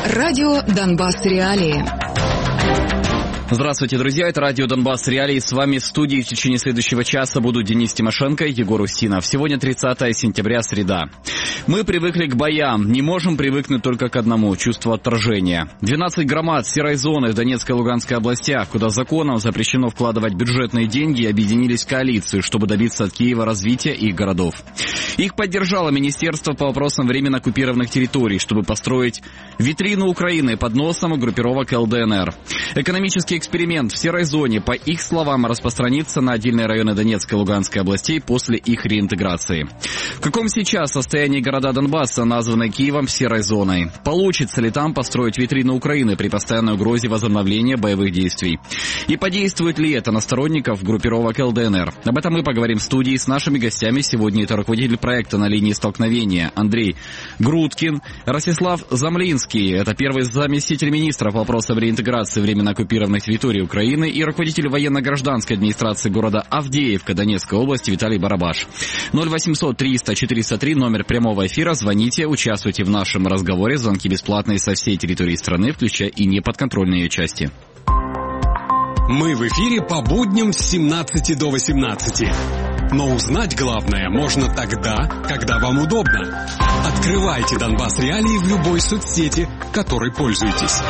Радио «Донбасс. Реалии». Здравствуйте, друзья, это радио «Донбасс. Реалии». С вами в студии в течение следующего часа будут Денис Тимошенко и Егор Устинов. Сегодня 30 сентября, среда. Мы привыкли к боям, не можем привыкнуть только к одному – чувству отторжения. 12 громад серой зоны в Донецкой и Луганской областях, куда законом запрещено вкладывать бюджетные деньги, объединились в коалицию, чтобы добиться от Киева развития их городов. Их поддержало Министерство по вопросам временно оккупированных территорий, чтобы построить витрину Украины под носом группировок ЛДНР. Экономический эксперимент в серой зоне, по их словам, распространится на отдельные районы Донецкой и Луганской областей после их реинтеграции. В каком сейчас состоянии города Донбасса, названные Киевом серой зоной? Получится ли там построить витрину Украины при постоянной угрозе возобновления боевых действий? И подействует ли это на сторонников группировок ЛДНР? Об этом мы поговорим в студии с нашими гостями. Сегодня это руководитель проекта «На линии столкновения» Андрей Грудкин, Ростислав Замлинский, это первый заместитель министра по вопросам реинтеграции временно оккупированных территорий Украины, и руководитель военно-гражданской администрации города Авдеевка Донецкой области Виталий Барабаш. 0800 300 403 номер прямого эфира. Звоните, участвуйте в нашем разговоре. Звонки бесплатные со всей территории страны, включая и неподконтрольные ее части. Мы в эфире по будням с 17 до 18. Но узнать главное можно тогда, когда вам удобно. Открывайте Донбасс Реалии в любой соцсети, которой пользуетесь.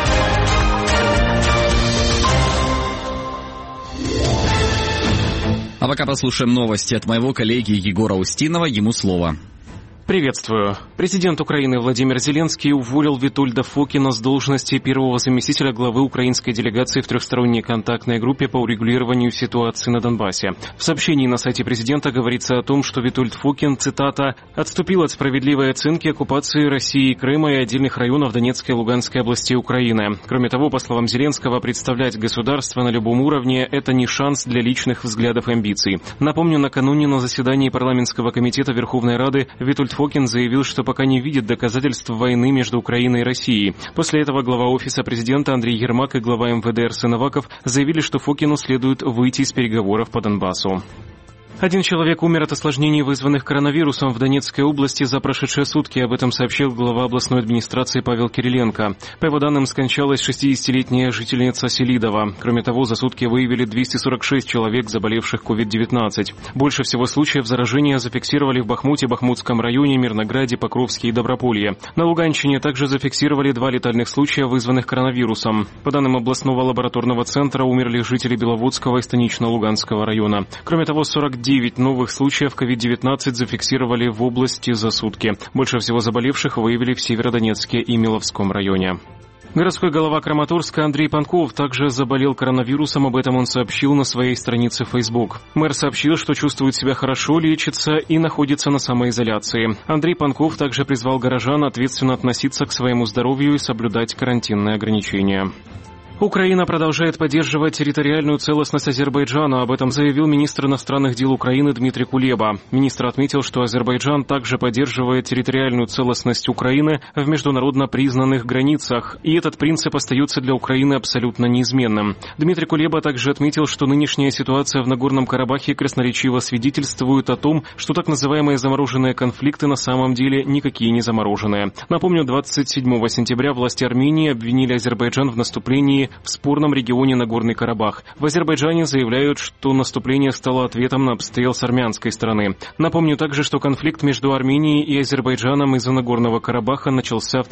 А пока послушаем новости от моего коллеги Егора Устинова. Ему слово. Приветствую. Президент Украины Владимир Зеленский уволил Витольда Фокина с должности первого заместителя главы украинской делегации в трехсторонней контактной группе по урегулированию ситуации на Донбассе. В сообщении на сайте президента говорится о том, что Витольд Фокин, цитата, «отступил от справедливой оценки оккупации России Крыма и отдельных районов Донецкой и Луганской областей Украины». Кроме того, по словам Зеленского, представлять государство на любом уровне – это не шанс для личных взглядов и амбиций. Напомню, накануне на заседании парламентского комитета Верховной Рады Витольд Фокин заявил, что пока не видит доказательств войны между Украиной и Россией. После этого глава Офиса президента Андрей Ермак и глава МВД Арсен Аваков заявили, что Фокину следует выйти из переговоров по Донбассу. Один человек умер от осложнений, вызванных коронавирусом в Донецкой области за прошедшие сутки. Об этом сообщил глава областной администрации Павел Кириленко. По его данным, скончалась 60-летняя жительница Селидова. Кроме того, за сутки выявили 246 человек, заболевших COVID-19. Больше всего случаев заражения зафиксировали в Бахмуте, Бахмутском районе, Мирнограде, Покровске и Доброполье. На Луганщине также зафиксировали 2 летальных случая, вызванных коронавирусом. По данным областного лабораторного центра, умерли жители Беловодского и Станично-Луганского района. Кроме того, 49 новых случаев COVID-19 зафиксировали в области за сутки. Больше всего заболевших выявили в Северодонецке и Миловском районе. Городской голова Краматорска Андрей Панков также заболел коронавирусом, об этом он сообщил на своей странице в Facebook. Мэр сообщил, что чувствует себя хорошо, лечится и находится на самоизоляции. Андрей Панков также призвал горожан ответственно относиться к своему здоровью и соблюдать карантинные ограничения. Украина продолжает поддерживать территориальную целостность Азербайджана. Об этом заявил министр иностранных дел Украины Дмитрий Кулеба. Министр отметил, что Азербайджан также поддерживает территориальную целостность Украины в международно признанных границах. И этот принцип остается для Украины абсолютно неизменным. Дмитрий Кулеба также отметил, что нынешняя ситуация в Нагорном Карабахе красноречиво свидетельствует о том, что так называемые замороженные конфликты на самом деле никакие не замороженные. Напомню, 27 сентября власти Армении обвинили Азербайджан в наступлении в спорном регионе Нагорный Карабах. В Азербайджане заявляют, что наступление стало ответом на обстрел с армянской стороны. Напомню также, что конфликт между Арменией и Азербайджаном из-за Нагорного Карабаха начался в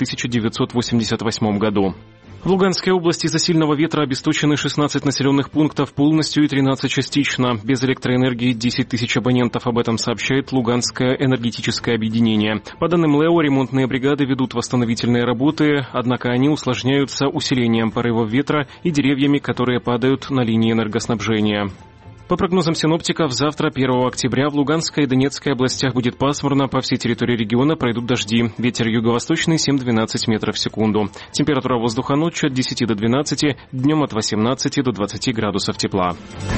1988 году. В Луганской области из-за сильного ветра обесточены 16 населенных пунктов полностью и 13 частично. Без электроэнергии 10 тысяч абонентов. Об этом сообщает Луганское энергетическое объединение. По данным ЛЭО, ремонтные бригады ведут восстановительные работы, однако они усложняются усилением порывов ветра и деревьями, которые падают на линии энергоснабжения. По прогнозам синоптиков, завтра, 1 октября, в Луганской и Донецкой областях будет пасмурно, по всей территории региона пройдут дожди. Ветер юго-восточный 7-12 метров в секунду. Температура воздуха ночью от 10 до 12, днем от 18 до 20 градусов тепла.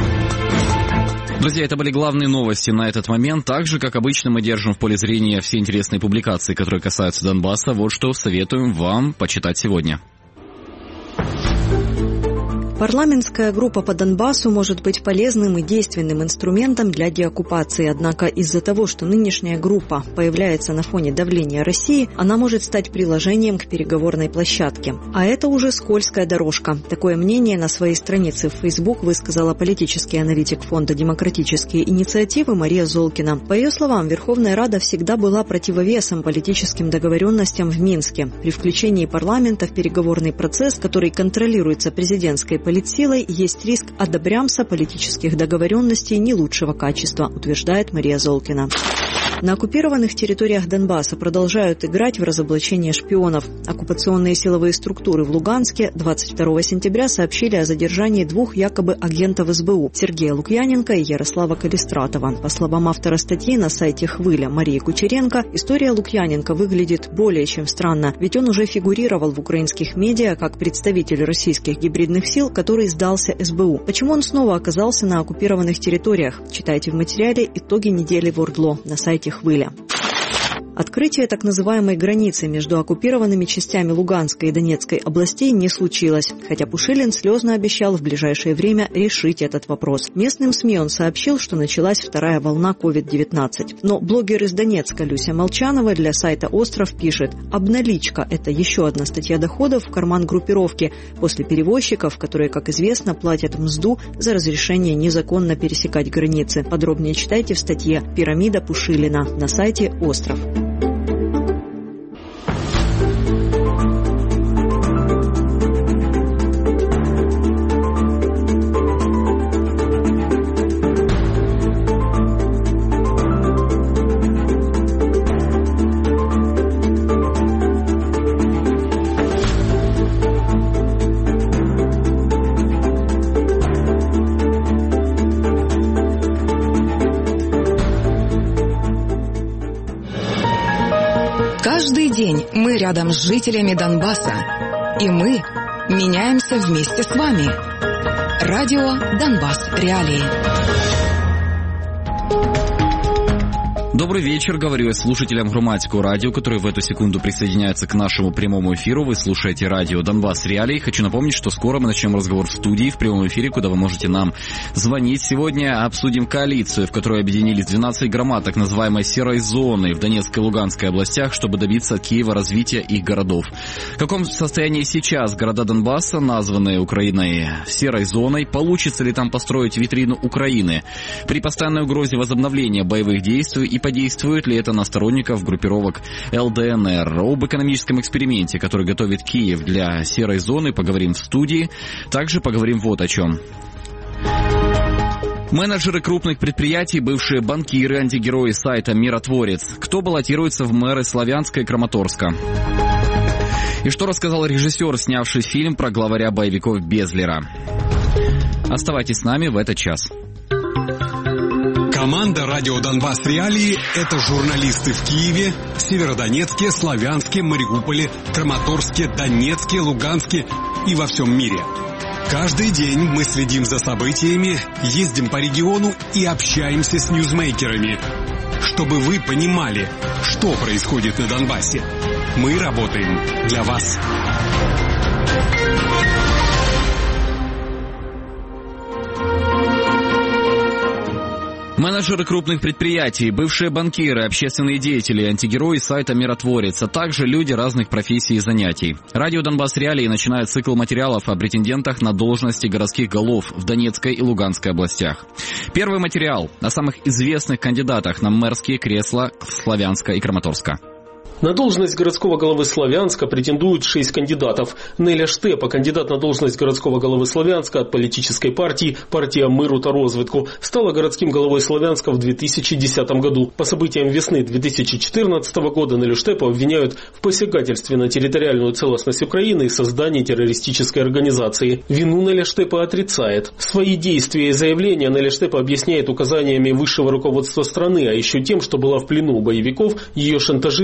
Друзья, это были главные новости на этот момент. Так же, как обычно, мы держим в поле зрения все интересные публикации, которые касаются Донбасса. Вот что советуем вам почитать сегодня. Парламентская группа по Донбассу может быть полезным и действенным инструментом для деоккупации, однако из-за того, что нынешняя группа появляется на фоне давления России, она может стать приложением к переговорной площадке. А это уже скользкая дорожка. Такое мнение на своей странице в Facebook высказала политический аналитик Фонда «Демократические инициативы» Мария Золкина. По ее словам, Верховная Рада всегда была противовесом политическим договоренностям в Минске. При включении парламента в переговорный процесс, который контролируется президентской политсилой, есть риск одобрямса политических договоренностей не лучшего качества, утверждает Мария Золкина. На оккупированных территориях Донбасса продолжают играть в разоблачение шпионов. Оккупационные силовые структуры в Луганске 22 сентября сообщили о задержании 2 якобы агентов СБУ – Сергея Лукьяненко и Ярослава Калистратова. По словам автора статьи на сайте «Хвыля» Марии Кучеренко, история Лукьяненко выглядит более чем странно, ведь он уже фигурировал в украинских медиа как представитель российских гибридных сил, который сдался СБУ. Почему он снова оказался на оккупированных территориях? Читайте в материале «Итоги недели в ОРДЛО» на сайте «Хвыля». Открытие так называемой границы между оккупированными частями Луганской и Донецкой областей не случилось, хотя Пушилин слезно обещал в ближайшее время решить этот вопрос. Местным СМИ он сообщил, что началась вторая волна COVID-19. Но блогер из Донецка Люся Молчанова для сайта «Остров» пишет: «Обналичка» – это еще одна статья доходов в карман группировки после перевозчиков, которые, как известно, платят мзду за разрешение незаконно пересекать границы. Подробнее читайте в статье «Пирамида Пушилина» на сайте «Остров». Каждый день мы рядом с жителями Донбасса, и мы меняемся вместе с вами. Радио «Донбасс. Реалии». Добрый вечер, говорю я слушателям Громадского радио, которые в эту секунду присоединяются к нашему прямому эфиру. Вы слушаете радио «Донбасс. Реалии». Хочу напомнить, что скоро мы начнем разговор в студии, в прямом эфире, куда вы можете нам звонить. Сегодня обсудим коалицию, в которой объединились 12 громад так называемой серой зоны в Донецкой и Луганской областях, чтобы добиться от Киева развития их городов. В каком состоянии сейчас города Донбасса, названные Украиной серой зоной? Получится ли там построить витрину Украины при постоянной угрозе возобновления боевых действий и подействует ли это на сторонников группировок ЛДНР? Об экономическом эксперименте, который готовит Киев для серой зоны, поговорим в студии. Также поговорим вот о чем. Менеджеры крупных предприятий, бывшие банкиры, антигерои сайта «Миротворец». Кто баллотируется в мэры Славянска и Краматорска? И что рассказал режиссер, снявший фильм про главаря боевиков Безлера? Оставайтесь с нами в этот час. Команда «Радио Донбасс. Реалии» — это журналисты в Киеве, Северодонецке, Славянске, Мариуполе, Краматорске, Донецке, Луганске и во всем мире. Каждый день мы следим за событиями, ездим по региону и общаемся с ньюзмейкерами, чтобы вы понимали, что происходит на Донбассе. Мы работаем для вас. Менеджеры крупных предприятий, бывшие банкиры, общественные деятели, антигерои сайта «Миротворец», а также люди разных профессий и занятий. Радио «Донбасс. Реалии» начинает цикл материалов о претендентах на должности городских голов в Донецкой и Луганской областях. Первый материал о самых известных кандидатах на мэрские кресла Славянска и Краматорска. На должность городского головы Славянска претендуют 6 кандидатов. Неля Штепа, кандидат на должность городского головы Славянска от политической партии «Партия миру та розвитку», стала городским головой Славянска в 2010 году. По событиям весны 2014 года Нелю Штепу обвиняют в посягательстве на территориальную целостность Украины и создании террористической организации. Вину Неля Штепа отрицает. Свои действия и заявления Неля Штепа объясняет указаниями высшего руководства страны, а еще тем, что была в плену у боевиков, ее шантажировали без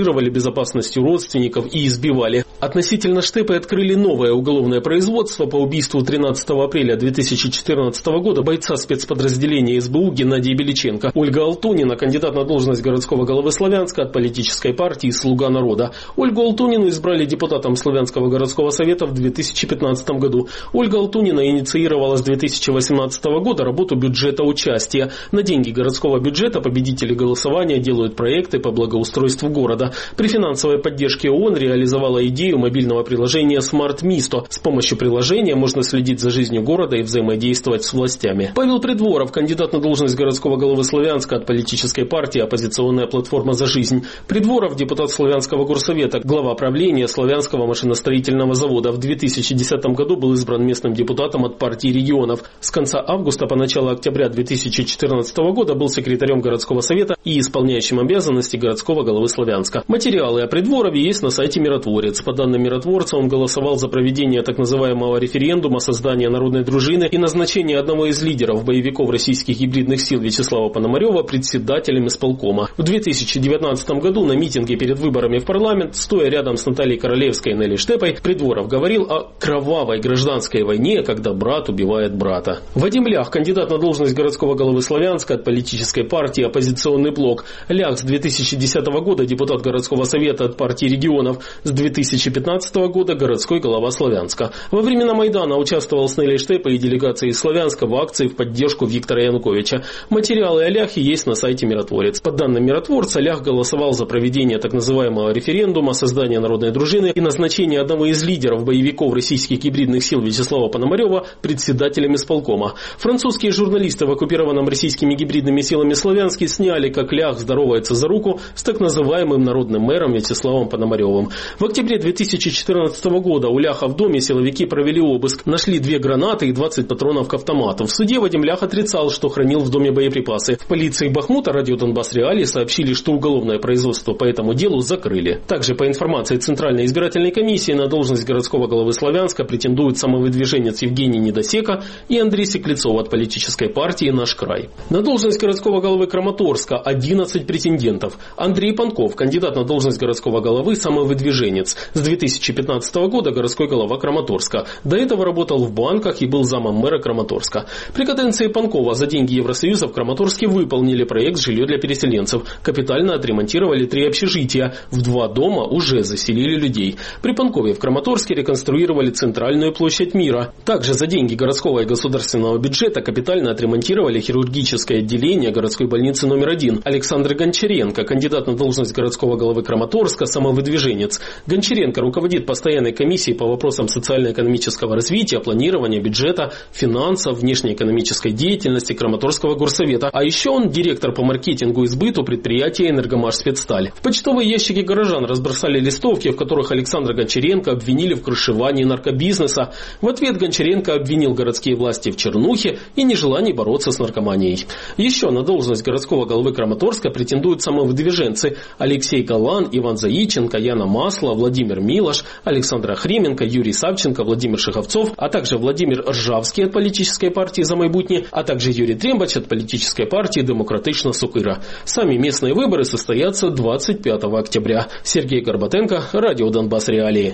безопасностью родственников и избивали. Относительно Штепы открыли новое уголовное производство по убийству 13 апреля 2014 года бойца спецподразделения СБУ Геннадия Беличенко. Ольга Алтунина, кандидат на должность городского головы Славянска от политической партии «Слуга народа». Ольгу Алтунину избрали депутатом Славянского городского совета в 2015 году. Ольга Алтунина инициировала с 2018 года работу бюджета участия. На деньги городского бюджета победители голосования делают проекты по благоустройству города. При финансовой поддержке ООН реализовала идею мобильного приложения Smart Misto. С помощью приложения можно следить за жизнью города и взаимодействовать с властями. Павел Придворов, кандидат на должность городского головы Славянска от политической партии «Оппозиционная платформа за жизнь». Придворов, депутат Славянского горсовета, глава правления Славянского машиностроительного завода. В 2010 году был избран местным депутатом от партии регионов. С конца августа по начало октября 2014 года был секретарем городского совета и исполняющим обязанности городского головы Славянска. Материалы о Придворове есть на сайте «Миротворец». По данным Миротворца, он голосовал за проведение так называемого референдума, создание народной дружины и назначение одного из лидеров боевиков российских гибридных сил Вячеслава Пономарева председателем исполкома. В 2019 году на митинге перед выборами в парламент, стоя рядом с Натальей Королевской и Нелли Штепой, Придворов говорил о кровавой гражданской войне, когда брат убивает брата. Вадим Лях, кандидат на должность городского головы Славянска от политической партии «Оппозиционный блок». Лях с 2010 года депутат городского совета от партии регионов, с 2015 года городской голова Славянска. Во времена Майдана участвовал с Нелли Штепой и делегацией из Славянска в акции в поддержку Виктора Януковича. Материалы о Ляхе есть на сайте «Миротворец». По данным Миротворца, Лях голосовал за проведение так называемого референдума, создание народной дружины и назначение одного из лидеров боевиков российских гибридных сил Вячеслава Пономарева председателем исполкома. Французские журналисты в оккупированном российскими гибридными силами Славянске сняли, как Лях здоровается за руку с так называемым народным мэром Вячеславом Пономаревым. В октябре 2014 года у Ляха в доме силовики провели обыск, нашли 2 гранаты и 20 патронов к автомату. В суде Вадим Лях отрицал, что хранил в доме боеприпасы. В полиции Бахмута радио Донбасс Реалии сообщили, что уголовное производство по этому делу закрыли. Также по информации Центральной избирательной комиссии на должность городского головы Славянска претендуют самовыдвиженец Евгений Недосека и Андрей Секлецов от политической партии «Наш край». На должность городского головы Краматорска 11 претендентов. Андрей Панков, кандидат на должность городского головы, самовыдвиженец. С 2015 года городской голова Краматорска. До этого работал в банках и был замом мэра Краматорска. При каденции Панкова за деньги Евросоюза в Краматорске выполнили проект «Жилье для переселенцев». Капитально отремонтировали 3 общежития. В 2 дома уже заселили людей. При Панкове в Краматорске реконструировали центральную площадь Мира. Также за деньги городского и государственного бюджета капитально отремонтировали хирургическое отделение городской больницы номер 1. Александр Гончаренко, кандидат на должность городского головы Краматорска, самовыдвиженец. Гончаренко руководит постоянной комиссией по вопросам социально-экономического развития, планирования бюджета, финансов, внешнеэкономической деятельности Краматорского горсовета. А еще он директор по маркетингу и сбыту предприятия «Энергомаш-Спецсталь». В почтовые ящики горожан разбросали листовки, в которых Александра Гончаренко обвинили в крышевании наркобизнеса. В ответ Гончаренко обвинил городские власти в чернухе и нежелании бороться с наркоманией. Еще на должность городского головы Краматорска претендуют самовыдвиженцы Алексей Галан, Иван Заиченко, Яна Масло, Владимир Милош, Александр Охрименко, Юрий Савченко, Владимир Шеховцов, а также Владимир Ржавский от политической партии «За майбутнє», а также Юрий Трембач от политической партии «Демократична Сокира». Сами местные выборы состоятся 25 октября. Сергей Горбатенко, радио Донбасс Реалии.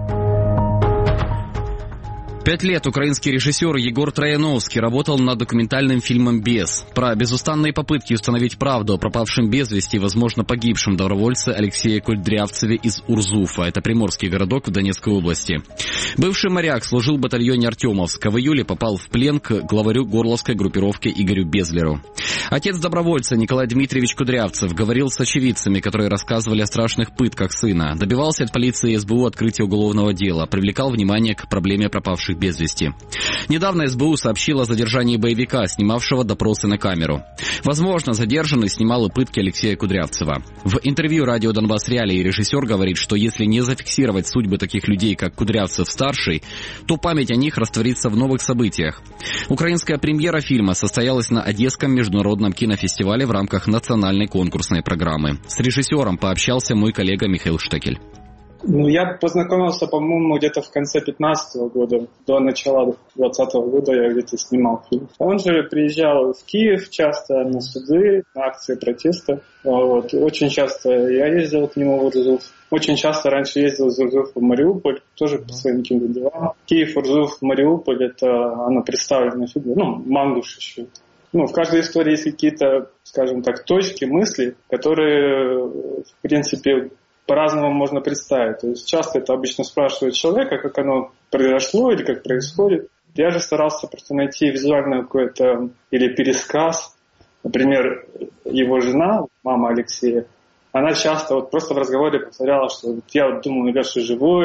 5 лет украинский режиссер Егор Трояновский работал над документальным фильмом «Бес». Про безустанные попытки установить правду о пропавшем без вести, возможно, погибшем добровольце Алексее Кудрявцеве из Урзуфа. Это приморский городок в Донецкой области. Бывший моряк служил в батальоне Артемовска. В июле попал в плен к главарю горловской группировки Игорю Безлеру. Отец добровольца Николай Дмитриевич Кудрявцев говорил с очевидцами, которые рассказывали о страшных пытках сына. Добивался от полиции и СБУ открытия уголовного дела. Привлекал внимание к проблеме пропавших без вести. Недавно СБУ сообщила о задержании боевика, снимавшего допросы на камеру. Возможно, задержанный снимал и пытки Алексея Кудрявцева. В интервью радио Донбасс Реалии режиссер говорит, что если не зафиксировать судьбы таких людей, как Кудрявцев-старший, то память о них растворится в новых событиях. Украинская премьера фильма состоялась на Одесском международном кинофестивале в рамках национальной конкурсной программы. С режиссером пообщался мой коллега Михаил Штекель. Я познакомился, по-моему, где-то в конце 2015 года, до начала 2020 года я где-то снимал фильм. Он же приезжал в Киев часто на суды, на акции протеста. Очень часто я ездил к нему в Урзуф. Очень часто раньше ездил из Урзуфа в Мариуполь, тоже по своим каким-то делам. Киев, Урзуф, Мариуполь, это оно представлено в фильме. Мангуш еще. В каждой истории есть какие-то, скажем так, точки, мысли, которые, в принципе, по-разному можно представить. То есть часто это обычно спрашивают человека, как оно произошло или как происходит. Я же старался просто найти визуальное какое-то или пересказ. Например, его жена, мама Алексея, она часто просто в разговоре повторяла, что я думаю, Леша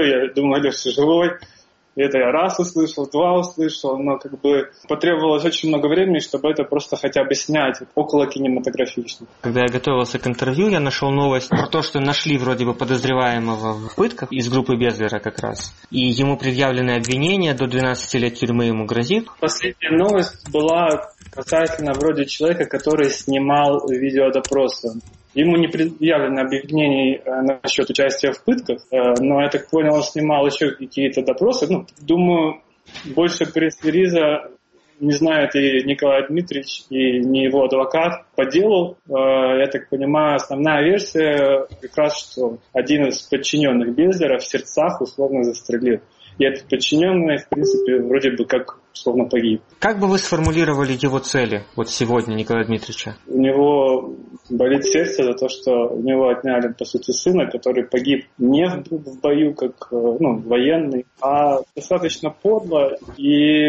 живой, И это я раз услышал, два услышал, но потребовалось очень много времени, чтобы это просто хотя бы снять около кинематографично. Когда я готовился к интервью, я нашел новость про то, что нашли вроде бы подозреваемого в пытках из группы Безлера как раз. И ему предъявлены обвинения, до 12 лет тюрьмы ему грозит. Последняя новость была касательно вроде человека, который снимал видеодопросы. Ему не предъявлено обвинений насчет участия в пытках, но, я так понял, он снимал еще какие-то допросы. Думаю, больше пресс-релиза не знает и Николай Дмитриевич, и не его адвокат по делу. Я так понимаю, основная версия как раз, что один из подчиненных Безлера в сердцах условно застрелил. И этот подчиненный, в принципе, вроде бы как условно погиб. Как бы вы сформулировали его цели сегодня, Николая Дмитриевича? У него болит сердце за то, что у него отняли, по сути, сына, который погиб не в бою, как военный, а достаточно подло. И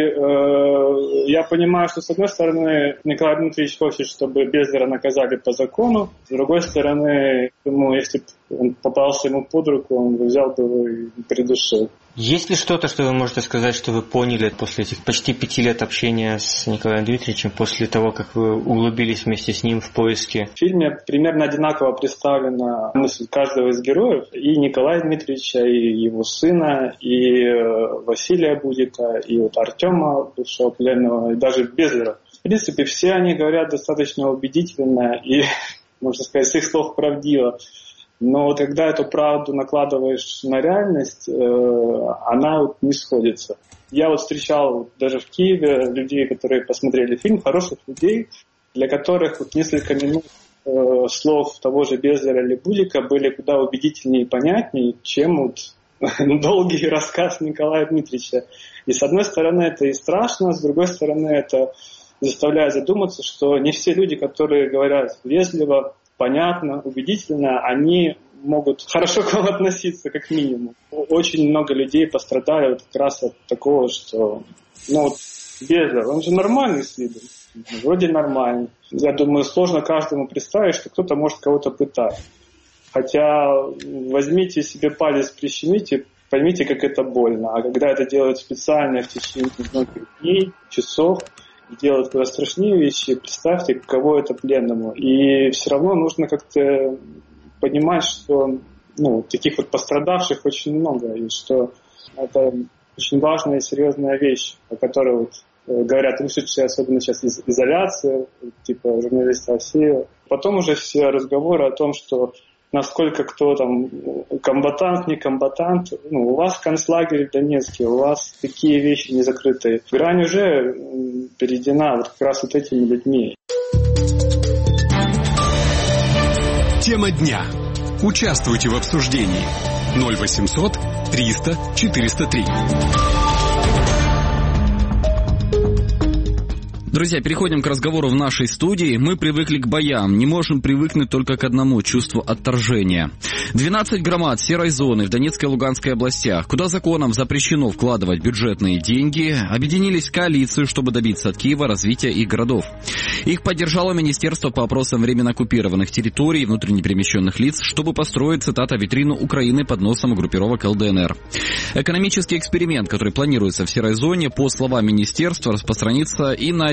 я понимаю, что, с одной стороны, Николай Дмитриевич хочет, чтобы Безлера наказали по закону. С другой стороны, если бы он попался ему под руку, он взял бы его и придушил. Есть ли что-то, что вы можете сказать, что вы поняли после этих почти 5 лет общения с Николаем Дмитриевичем, после того, как вы углубились вместе с ним в поиски? В фильме примерно одинаково представлена мысль каждого из героев, и Николая Дмитриевича, и его сына, и Василия Будика, и Артема, бывшего пленного, и даже Безлера. В принципе, все они говорят достаточно убедительно и, можно сказать, с их слов правдиво. Но когда эту правду накладываешь на реальность, она не сходится. Я встречал даже в Киеве людей, которые посмотрели фильм, хороших людей, для которых несколько минут слов того же Безлера или Будика были куда убедительнее и понятнее, чем долгий рассказ Николая Дмитриевича. И с одной стороны это и страшно, с другой стороны это заставляет задуматься, что не все люди, которые говорят вежливо, понятно, убедительно, они могут хорошо к вам относиться, как минимум. Очень много людей пострадали как раз от такого, что Безлер, он же нормальный с виду, вроде нормальный. Я думаю, сложно каждому представить, что кто-то может кого-то пытать. Хотя возьмите себе палец, прищемите, поймите, как это больно. А когда это делают специально в течение многих дней, часов, делают куда страшнее вещи, представьте, каково это пленному. И все равно нужно как-то понимать, что таких пострадавших очень много, и что это очень важная и серьезная вещь, о которой говорят вышедшие, особенно сейчас из изоляции, типа журналиста Асеева. Потом уже все разговоры о том, что насколько кто там комбатант, не комбатант. У вас концлагерь в Донецке, у вас такие вещи не закрытые. Грань уже перейдена как раз этими людьми. Тема дня. Участвуйте в обсуждении. 0800 300 403. Друзья, переходим к разговору в нашей студии. Мы привыкли к боям, не можем привыкнуть только к одному – чувству отторжения. 12 громад серой зоны в Донецкой и Луганской областях, куда законом запрещено вкладывать бюджетные деньги, объединились в коалицию, чтобы добиться от Киева развития их городов. Их поддержало Министерство по вопросам временно оккупированных территорий и внутренне перемещенных лиц, чтобы построить, цитата, витрину Украины под носом группировок ЛДНР. Экономический эксперимент, который планируется в серой зоне, по словам министерства, распространится и на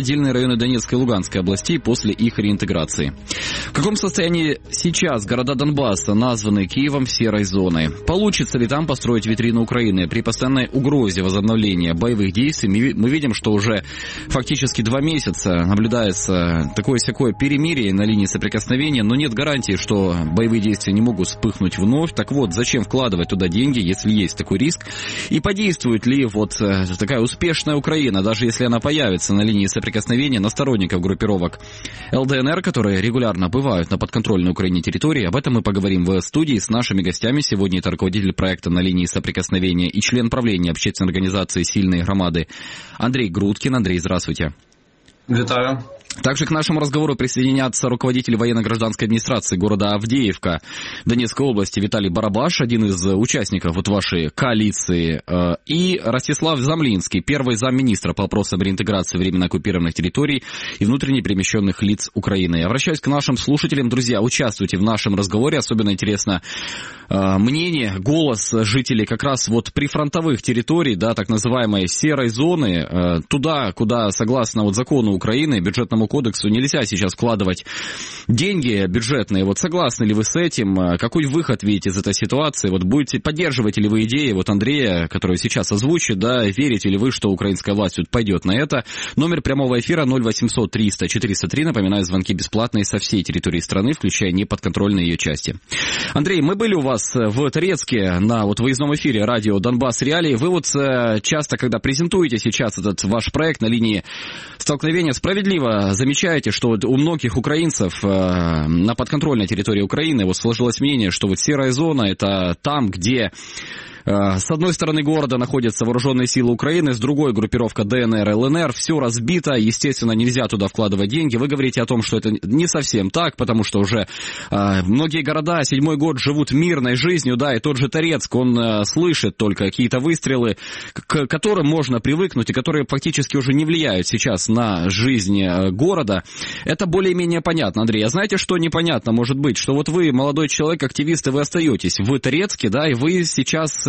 отдельные районы Донецкой и Луганской областей после их реинтеграции. В каком состоянии сейчас города Донбасса, названные Киевом серой зоной? Получится ли там построить витрину Украины? При постоянной угрозе возобновления боевых действий мы видим, что уже фактически 2 месяца наблюдается такое-сякое перемирие на линии соприкосновения, но нет гарантии, что боевые действия не могут вспыхнуть вновь. Так вот, зачем вкладывать туда деньги, если есть такой риск? И подействует ли вот такая успешная Украина, даже если она появится на линии соприкосновения, на сторонников группировок ЛДНР, которые регулярно бывают на подконтрольной Украине территории? Об этом мы поговорим в студии с нашими гостями. Сегодня это руководитель проекта «На линии соприкосновения» и член правления общественной организации «Сильные громады» Андрей Грудкин. Андрей, здравствуйте. Витаю. Также к нашему разговору присоединятся руководитель военно-гражданской администрации города Авдеевка Донецкой области Виталий Барабаш, один из участников вот вашей коалиции, и Ростислав Замлинский, первый замминистра по вопросам реинтеграции временно оккупированных территорий и внутренне перемещенных лиц Украины. Я обращаюсь к нашим слушателям. Друзья, участвуйте в нашем разговоре. Особенно интересно мнение, голос жителей как раз вот прифронтовых территорий, да, так называемой серой зоны, туда, куда, согласно вот закону Украины, бюджетному кодексу, нельзя сейчас вкладывать деньги бюджетные. Вот согласны ли вы с этим? Какой выход видите из этой ситуации? Вот поддерживаете ли вы идеи вот Андрея, который сейчас озвучит, да, верите ли вы, что украинская власть вот пойдет на это? Номер прямого эфира 0800 300 403. Напоминаю, звонки бесплатные со всей территории страны, включая неподконтрольные ее части. Андрей, мы были у вас в Торецке на вот выездном эфире радио «Донбасс Реалии». Вы вот часто, когда презентуете сейчас этот ваш проект на линии столкновения, справедливо замечаете, что вот у многих украинцев на подконтрольной территории Украины вот сложилось мнение, что вот серая зона — это там, где с одной стороны города находятся вооруженные силы Украины, с другой группировка ДНР, ЛНР, все разбито, естественно, нельзя туда вкладывать деньги. Вы говорите о том, что это не совсем так, потому что уже многие города 7-й год живут мирной жизнью, да, и тот же Торецк, он слышит только какие-то выстрелы, к которым можно привыкнуть и которые фактически уже не влияют сейчас на жизнь города. Это более-менее понятно, Андрей. А знаете, что непонятно может быть? Что вот вы, молодой человек, активист, и вы остаетесь в Торецке, да, и вы сейчас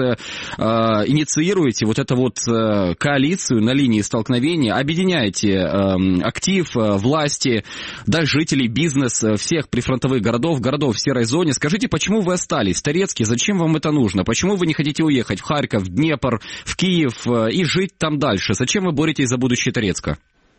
инициируете вот эту вот коалицию на линии столкновения, объединяете актив власти, да, жителей, бизнес всех прифронтовых городов в серой зоне. Скажите, почему вы остались в Торецке, зачем вам это нужно? Почему вы не хотите уехать в Харьков, в Днепр, в Киев и жить там дальше? Зачем ви боретесь за будущее Торецка?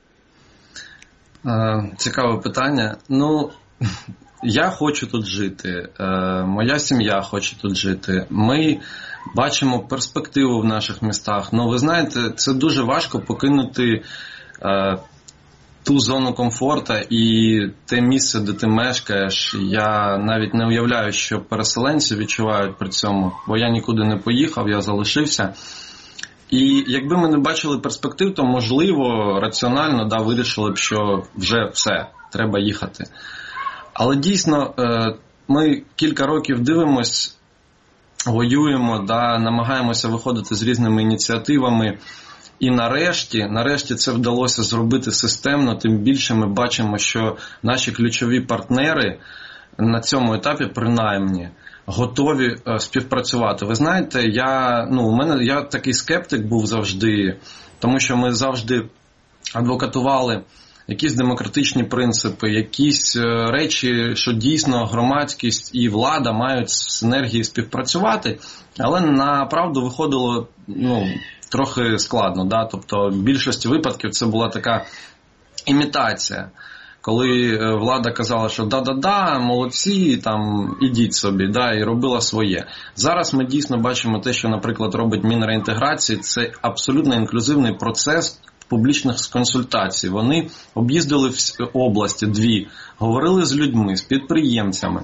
Цікаве питання. Ну, я хочу тут жити, моя сім'я хоче тут жити. Ми бачимо перспективу в наших містах. Ну, ви знаєте, це дуже важко покинути ту зону комфорту і те місце, де ти мешкаєш. Я навіть не уявляю, що переселенці відчувають при цьому, бо я нікуди не поїхав, я залишився. І якби ми не бачили перспектив, то, можливо, раціонально, да, вирішили б, що вже все, треба їхати. Але дійсно, ми кілька років дивимось, воюємо, да, намагаємося виходити з різними ініціативами. І нарешті це вдалося зробити системно, тим більше ми бачимо, що наші ключові партнери на цьому етапі, принаймні, готові співпрацювати. Ви знаєте, я такий скептик був завжди, тому що ми завжди адвокатували якісь демократичні принципи, якісь речі, що дійсно громадськість і влада мають з синергії співпрацювати, але направду виходило трохи складно. Да? Тобто в більшості випадків це була така імітація, коли влада казала, що да-да-да, молодці, там, ідіть собі, да, і робила своє. Зараз ми дійсно бачимо те, що, наприклад, робить Мінреінтеграції, це абсолютно інклюзивний процес публічних консультацій. Вони об'їздили всі області, 2, говорили з людьми, з підприємцями,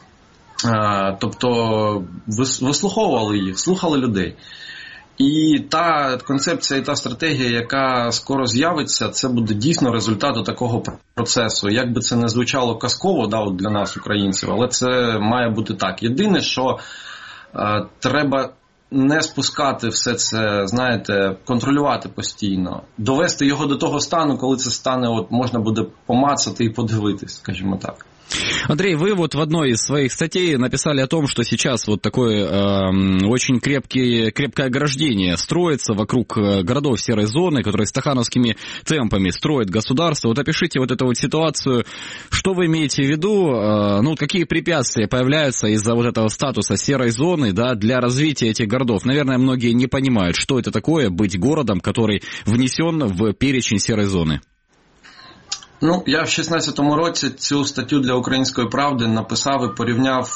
тобто вислуховували їх, слухали людей. І та концепція і та стратегія, яка скоро з'явиться, це буде дійсно результатом такого процесу. Як би це не звучало казково, да, от для нас, українців, але це має бути так. Єдине, що треба не спускати все це, знаєте, контролювати постійно. Довести його до того стану, коли це стане, от можна буде помацати і подивитись, скажімо так. Андрей, вы вот в одной из своих статей написали о том, что сейчас вот такое очень крепкое ограждение строится вокруг городов серой зоны, которые стахановскими темпами строит государство. Вот опишите вот эту вот ситуацию, что вы имеете в виду, ну, какие препятствия появляются из-за вот этого статуса серой зоны, да, для развития этих городов. Наверное, многие не понимают, что это такое быть городом, который внесен в перечень серой зоны. Ну, я в 16-му році цю статтю для «Української правди» написав і порівняв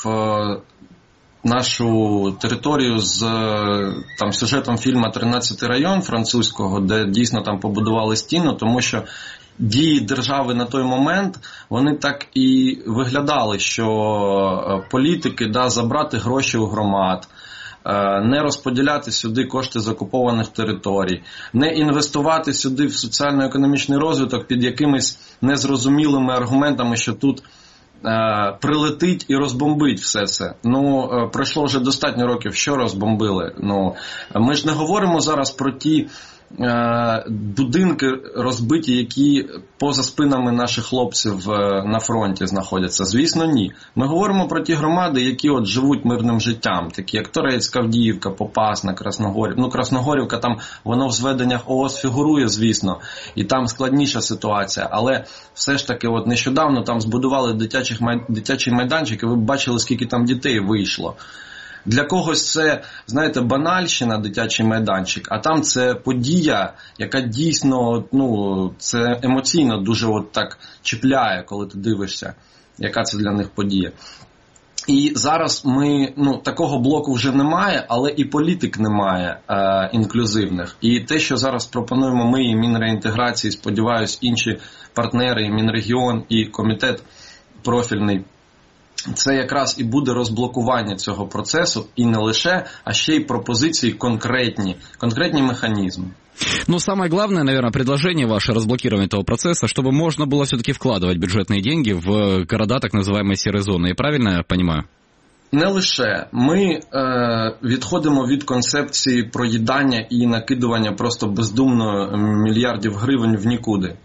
нашу територію з там сюжетом фільму «13-й район» французького, де дійсно там побудували стіну, тому що дії держави на той момент, вони так і виглядали, що політики, забрати гроші у громад, не розподіляти сюди кошти з окупованих територій, не інвестувати сюди в соціально-економічний розвиток під якимись незрозумілими аргументами, що тут прилетить і розбомбить все це. Ну, пройшло вже достатньо років, що розбомбили. Ну, ми ж не говоримо зараз про ті будинки розбиті, які поза спинами наших хлопців на фронті знаходяться. Звісно, ні. Ми говоримо про ті громади, які от живуть мирним життям, такі як Торецька, Авдіївка, Попасна, Красногорівка. Ну, Красногорівка, там воно в зведеннях ООС фігурує, звісно, і там складніша ситуація, але все ж таки от нещодавно там збудували дитячий майданчик, і ви бачили, скільки там дітей вийшло. Для когось це, знаєте, банальщина, дитячий майданчик, а там це подія, яка дійсно, ну, це емоційно дуже от так чіпляє, коли ти дивишся, яка це для них подія. І зараз такого блоку вже немає, але і політик немає інклюзивних. І те, що зараз пропонуємо ми, і Мінреінтеграції, сподіваюсь, інші партнери, і Мінрегіон, і комітет профільний, це якраз і буде розблокування цього процесу, і не лише, а ще й пропозиції конкретні механізмы. Ну, самое главное, наверное, предложение ваше разблокирование этого процесса, чтобы можно было все-таки вкладывать бюджетные деньги в города так называемой серой зоны. Я правильно я понимаю? Не лише. Ми відходимо від концепції проїдання і накидування просто бездумно мільярдів гривень в нікуди.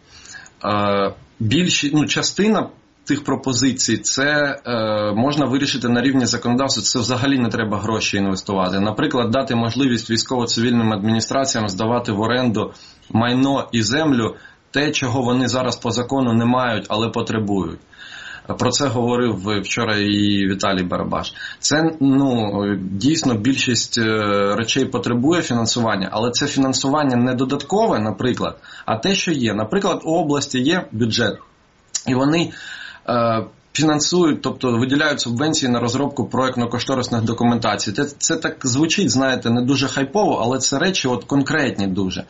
Частина тих пропозицій, це можна вирішити на рівні законодавства, це взагалі не треба гроші інвестувати. Наприклад, дати можливість військово-цивільним адміністраціям здавати в оренду майно і землю, те, чого вони зараз по закону не мають, але потребують. Про це говорив вчора і Віталій Барабаш. Це, дійсно, більшість речей потребує фінансування, але це фінансування не додаткове, наприклад, а те, що є. Наприклад, у області є бюджет, і вони фінансують, тобто виділяють субвенції на розробку проєктно-кошторисних документацій. Це так звучить, знаєте, не дуже хайпово, але це речі от конкретні дуже.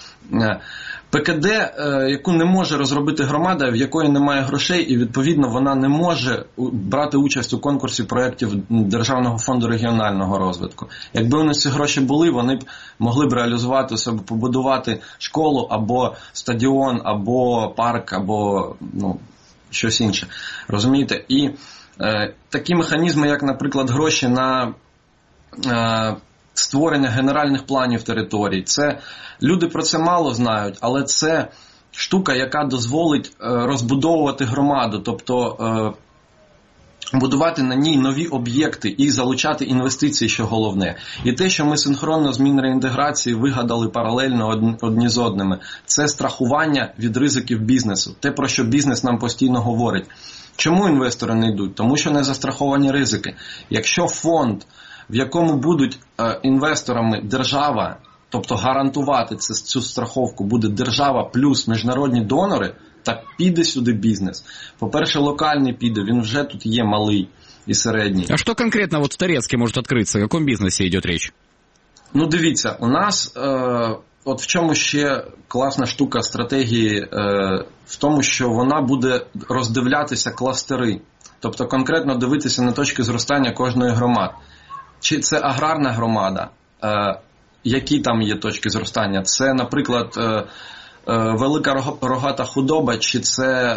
ПКД, яку не може розробити громада, в якої немає грошей, і відповідно вона не може брати участь у конкурсі проєктів Державного фонду регіонального розвитку. Якби у них ці гроші були, вони б могли б реалізувати себе, побудувати школу, або стадіон, або парк, або щось інше. Розумієте? І такі механізми, як, наприклад, гроші на створення генеральних планів територій, це люди про це мало знають, але це штука, яка дозволить розбудовувати громаду, тобто будувати на ній нові об'єкти і залучати інвестиції, що головне. І те, що ми синхронно з Мінреінтеграції вигадали паралельно одні з одними, це страхування від ризиків бізнесу. Те, про що бізнес нам постійно говорить. Чому інвестори не йдуть? Тому що не застраховані ризики. Якщо фонд, в якому будуть інвесторами держава, тобто гарантувати цю страховку буде держава плюс міжнародні донори, так піде сюди бізнес. По-перше, локальний піде, він вже тут є малий і середній. А що конкретно в Торецьке може відкритися? О якому бізнесі йде річ? Ну, дивіться, у нас, от в чому ще класна штука стратегії, в тому, що вона буде роздивлятися кластери. Тобто конкретно дивитися на точки зростання кожної громади. Чи це аграрна громада, які там є точки зростання? Це, наприклад, велика рогата худоба, чи це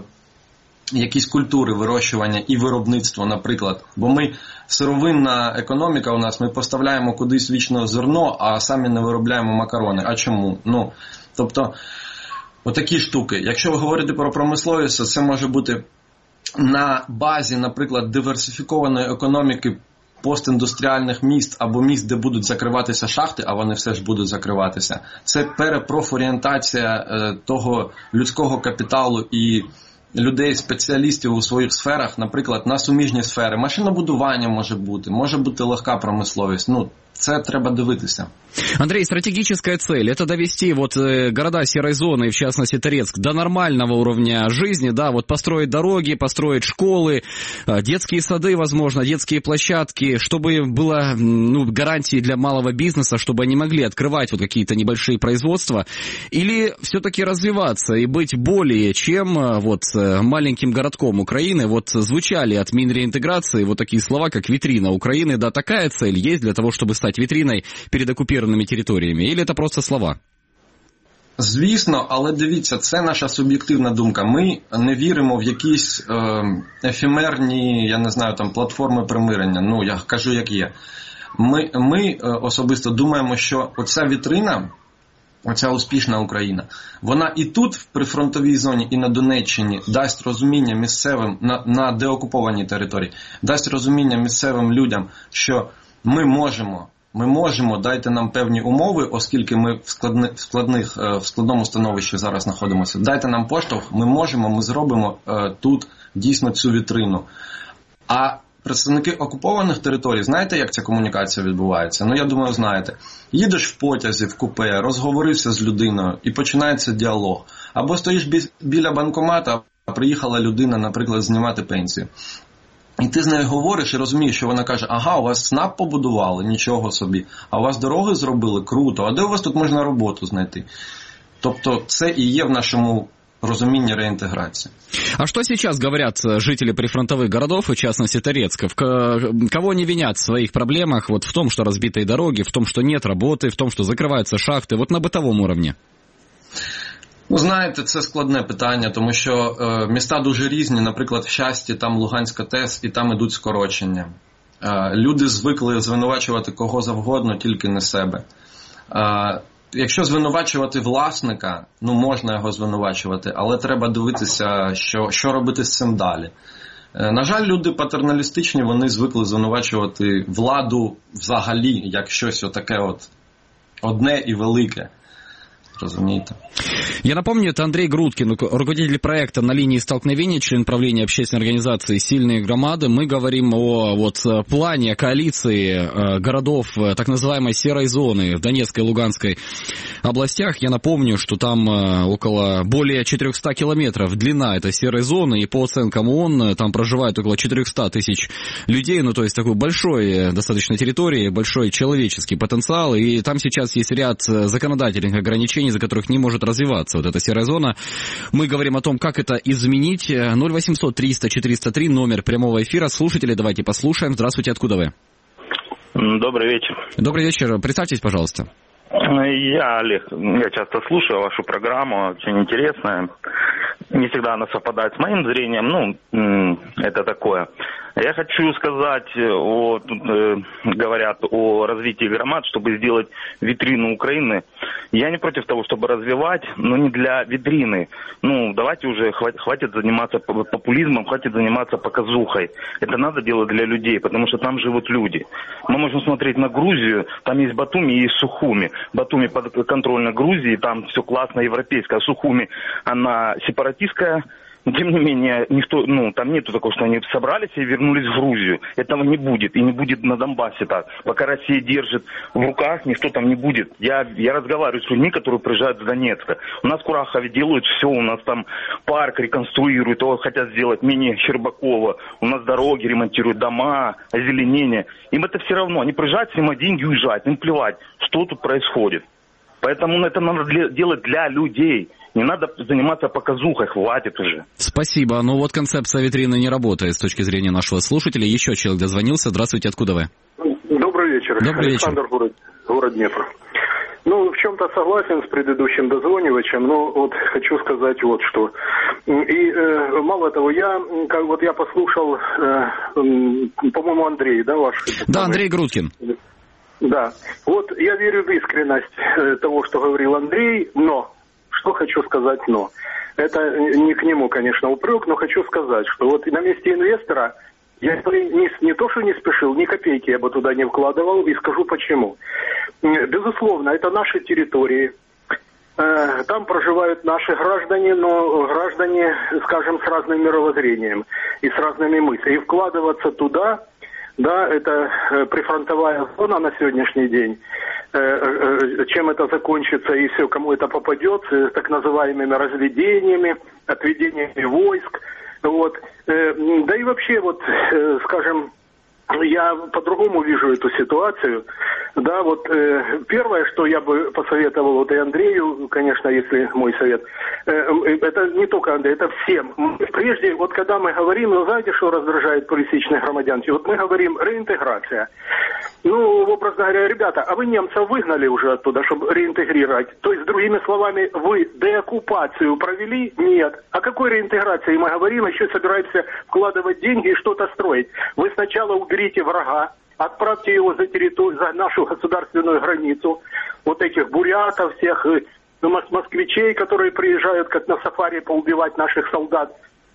якісь культури вирощування і виробництво, наприклад. Бо ми, сировинна економіка у нас, ми поставляємо кудись вічно зерно, а самі не виробляємо макарони. А чому? Тобто, отакі штуки. Якщо ви говорите про промисловість, це може бути на базі, наприклад, диверсифікованої економіки постіндустріальних міст або міст, де будуть закриватися шахти, а вони все ж будуть закриватися. Це перепрофорієнтація того людського капіталу і людей-спеціалістів у своїх сферах, наприклад, на суміжні сфери. Машинобудування може бути легка промисловість. Це треба дивитися. Андрей, стратегическая цель – это довести города серой зоны, в частности Торецк, до нормального уровня жизни, да, построить дороги, построить школы, детские сады, возможно, детские площадки, чтобы было, гарантии для малого бизнеса, чтобы они могли открывать какие-то небольшие производства, или все-таки развиваться и быть более чем маленьким городком Украины. Звучали от Минреинтеграции такие слова, как витрина Украины. Да, такая цель есть для того, чтобы стать витриной перед оккупированными территориями? Или это просто слова? Звісно, але дивіться, це наша суб'єктивна думка. Ми не віримо в якісь ефемерні, платформи примирення. Я кажу, як є. Ми особисто думаємо, що оця вітрина, оця успішна Україна, вона і тут, в прифронтовій зоні, і на Донеччині дасть розуміння місцевим, на деокупованій території, дасть розуміння місцевим людям, що ми можемо, дайте нам певні умови, оскільки ми в складному становищі зараз знаходимося. Дайте нам поштовх, ми зробимо тут дійсно цю вітрину. А представники окупованих територій, знаєте, як ця комунікація відбувається? Я думаю, знаєте. Їдеш в потязі, в купе, розговорився з людиною і починається діалог. Або стоїш біля банкомата, а приїхала людина, наприклад, знімати пенсію. І ти з нею говориш і розумієш, що вона каже, ага, у вас СНАП побудували, нічого собі, а у вас дороги зробили, круто, а де у вас тут можна роботу знайти? Тобто це і є в нашому разумении реинтеграции. А что сейчас говорят жители прифронтовых городов, в частности Торецка? Кого они винят в своих проблемах? В том, что разбитые дороги, в том, что нет работы, в том, что закрываются шахты, на бытовом уровне? Знаєте, це складне питання, тому що міста дуже різні. Наприклад, в Щасті, там Луганська ТЕС, і там ідуть скорочення. Люди звикли звинувачувати кого завгодно, тільки не себе. Якщо звинувачувати власника, можна його звинувачувати, але треба дивитися, що робити з цим далі. На жаль, люди патерналістичні, вони звикли звинувачувати владу взагалі, як щось отаке одне і велике. Разумеется. Я напомню, это Андрей Грудкин, руководитель проекта «На линии столкновения», член правления общественной организации «Сильные громады». Мы говорим о плане коалиции городов так называемой серой зоны в Донецкой и Луганской областях. Я напомню, что там более 400 километров длина этой серой зоны, и по оценкам ООН там проживает около 400 тысяч людей, то есть такой большой достаточно территории, большой человеческий потенциал, и там сейчас есть ряд законодательных ограничений, за которых не может развиваться эта серая зона. Мы говорим о том, как это изменить. 0800 300 403, номер прямого эфира. Слушатели, давайте послушаем. Здравствуйте, откуда вы? Добрый вечер. Добрый вечер. Представьтесь, пожалуйста. Я Олег. Я часто слушаю вашу программу, очень интересная. Не всегда она совпадает с моим зрением, это такое. Я хочу сказать, говорят о развитии громад, чтобы сделать витрину Украины. Я не против того, чтобы развивать, но не для витрины. Давайте уже, хватит заниматься популизмом, хватит заниматься показухой. Это надо делать для людей, потому что там живут люди. Мы можем смотреть на Грузию, там есть Батуми и есть Сухуми. Батуми подконтрольно Грузии, там все классно европейское, а Сухуми, она сепаратистская. Тем не менее, никто, там нету такого, что они собрались и вернулись в Грузию. Этого не будет. И не будет на Донбассе так. Пока Россия держит в руках, никто там не будет. Я разговариваю с людьми, которые приезжают с Донецка. У нас в Курахове делают все. У нас там парк реконструируют. Его хотят сделать менее Щербакова. У нас дороги ремонтируют, дома, озеленение. Им это все равно. Они приезжают, снимают деньги, уезжают. Им плевать, что тут происходит. Поэтому это надо делать для людей. Не надо заниматься показухой, хватит уже. Спасибо. Концепция витрины не работает с точки зрения нашего слушателя. Еще человек дозвонился. Здравствуйте, откуда вы? Добрый вечер. Добрый Александр, вечер. город Днепр. В чем-то согласен с предыдущим дозвонивачем, но хочу сказать что. И мало того, я послушал, по-моему, Андрей, да, ваш? Да, Андрей Грудкин. Да. Я верю в искренность того, что говорил Андрей, но... Что хочу сказать, но. Это не к нему, конечно, упрек, но хочу сказать, что вот на месте инвестора я не то, что не спешил, ни копейки я бы туда не вкладывал, и скажу почему. Безусловно, это наши территории. Там проживают наши граждане, но граждане, скажем, с разным мировоззрением и с разными мыслями. И вкладываться туда, да, это прифронтовая зона на сегодняшний день. Чем это закончится и все, кому это попадет, так называемыми разведениями, отведениями войск. Вот. Да и вообще, вот, скажем, я по-другому вижу эту ситуацию. Да, вот первое, что я бы посоветовал вот и Андрею, конечно, если мой совет, это не только Андрей, это всем. Прежде, вот когда мы говорим, ну знаете, что раздражает пересечных громадян? Вот мы говорим реинтеграция. Ну, образно говоря, ребята, а вы немцев выгнали уже оттуда, чтобы реинтегрировать? То есть, другими словами, вы деоккупацию провели? Нет. О какой реинтеграции мы говорим, еще собираемся вкладывать деньги и что-то строить? Вы сначала уберите врага, отправьте его за территорию, за нашу государственную границу, вот этих бурятов всех, москвичей, которые приезжают как на сафари поубивать наших солдат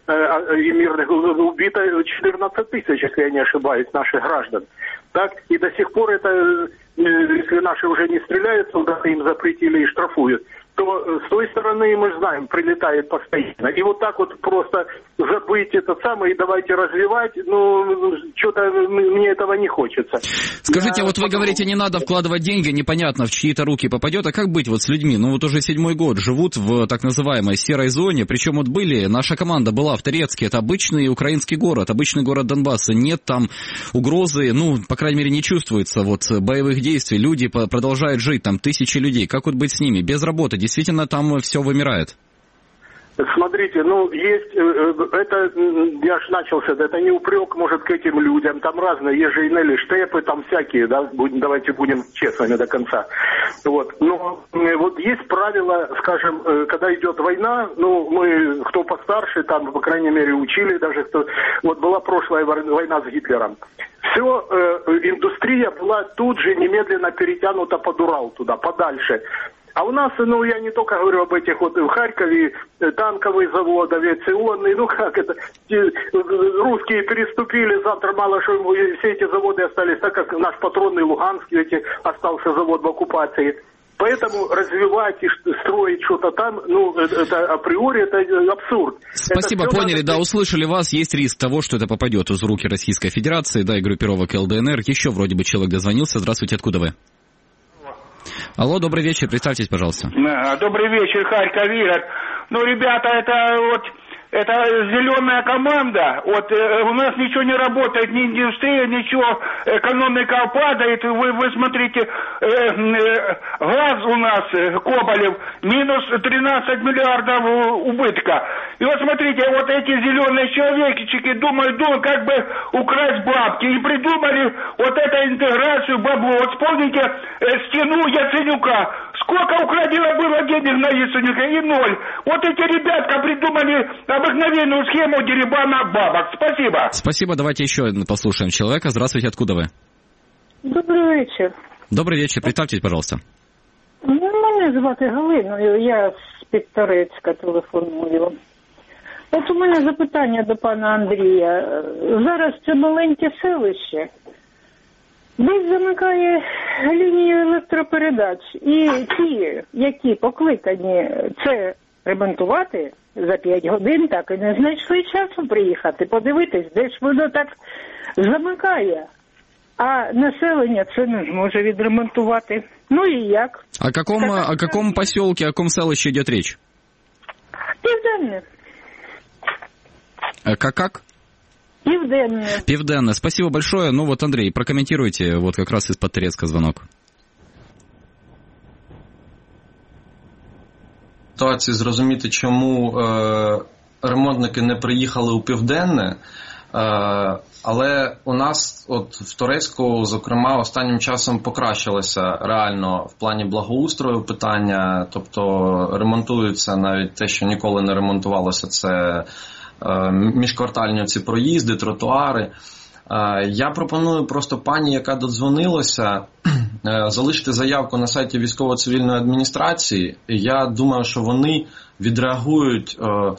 и мирных, убито 14 тысяч, если я не ошибаюсь, наших граждан. Так, и до сих пор это, если наши уже не стреляют, солдаты им запретили и штрафуют, то с той стороны, мы знаем, прилетает постоянно. И вот так вот просто забыть это самое и давайте развивать, ну, что-то мне этого не хочется. Скажите, вот вы говорите, не надо вкладывать деньги, непонятно, в чьи-то руки попадет, а как быть вот с людьми? Ну, вот уже 7-й год живут в так называемой серой зоне, причем вот наша команда была в Торецке, это обычный украинский город, обычный город Донбасса, нет там угрозы, ну, по крайней мере, не чувствуется вот боевых действий, люди продолжают жить, там тысячи людей, как вот быть с ними, без работы? Действительно, там все вымирает. Смотрите, ну, есть, это, я ж начался, это не упрек, может, к этим людям, там разные, есть же инели, штепы, там всякие, да, давайте будем честными до конца. Вот, но вот есть правила, скажем, когда идет война, ну, мы, кто постарше, там, по крайней мере, учили, даже кто, вот была прошлая война с Гитлером. Все, индустрия была тут же немедленно перетянута под Урал туда, подальше. А у нас, ну, я не только говорю об этих вот в Харькове, танковый завод, авиационный, ну как это, русские переступили, завтра мало что, все эти заводы остались, так как наш патронный Луганский, остался завод в оккупации. Поэтому развивать и строить что-то там, ну, это априори, это абсурд. Спасибо, поняли, да, услышали вас. Есть риск того, что это попадет в руки Российской Федерации, да, и группировок ЛДНР. Еще вроде бы человек дозвонился. Здравствуйте, откуда вы? Алло, добрый вечер, представьтесь, пожалуйста. Добрый вечер, Харьков, Игорь. Ну, ребята, это зеленая команда, вот у нас ничего не работает, ни индустрия, ничего, экономика падает, вы смотрите, газ у нас, Коболев, минус 13 миллиардов убытка. И вот смотрите, вот эти зеленые человечки думают, как бы украсть бабки, и придумали вот эту интеграцию бабло. Вот вспомните стену Яценюка. Сколько украдено было денег на Яценюка? И ноль. Вот эти ребятка придумали обыкновенную схему дерибана бабок. Спасибо. Спасибо. Давайте еще послушаем человека. Здравствуйте, откуда вы? Добрий вечір. Добрий вечір. Представтесь, пожалуйста. Мене звати Галиною, я з-під Торецька телефоную. От у мене запитання до пана Андрія. Зараз це маленьке селище. Десь замикає лінію електропередач. І ті, які покликані це ремонтувати за 5 годин, так і не знайшли часу приїхати, подивитись, де ж воно так замикає. А населення це не зможе відремонтувати. Ну і як? О каком поселке, о каком селище идет речь? Південне. Как? Південне. Південне. Спасибо большое. Ну вот, Андрей, прокомментируйте, вот как раз из-под Торецка звонок. Ситуації зрозуміти, чому ремонтники не приїхали у Південне, але у нас от в Торецьку, зокрема, останнім часом покращилося реально в плані благоустрою питання, тобто ремонтуються навіть те, що ніколи не ремонтувалося, це міжквартальні ці проїзди, тротуари. Я пропоную просто пані, яка додзвонилася, залишити заявку на сайті військово-цивільної адміністрації. Я думаю, що вони відреагують,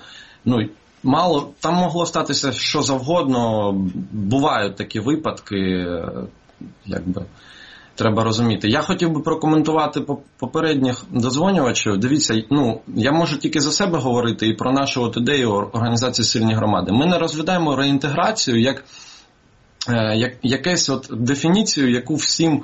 там могло статися що завгодно, бувають такі випадки, треба розуміти. Я хотів би прокоментувати попередніх дозвонювачів. Дивіться, я можу тільки за себе говорити і про нашу ідею організації «Сильні громади». Ми не розглядаємо реінтеграцію як якусь дефініцію, яку всім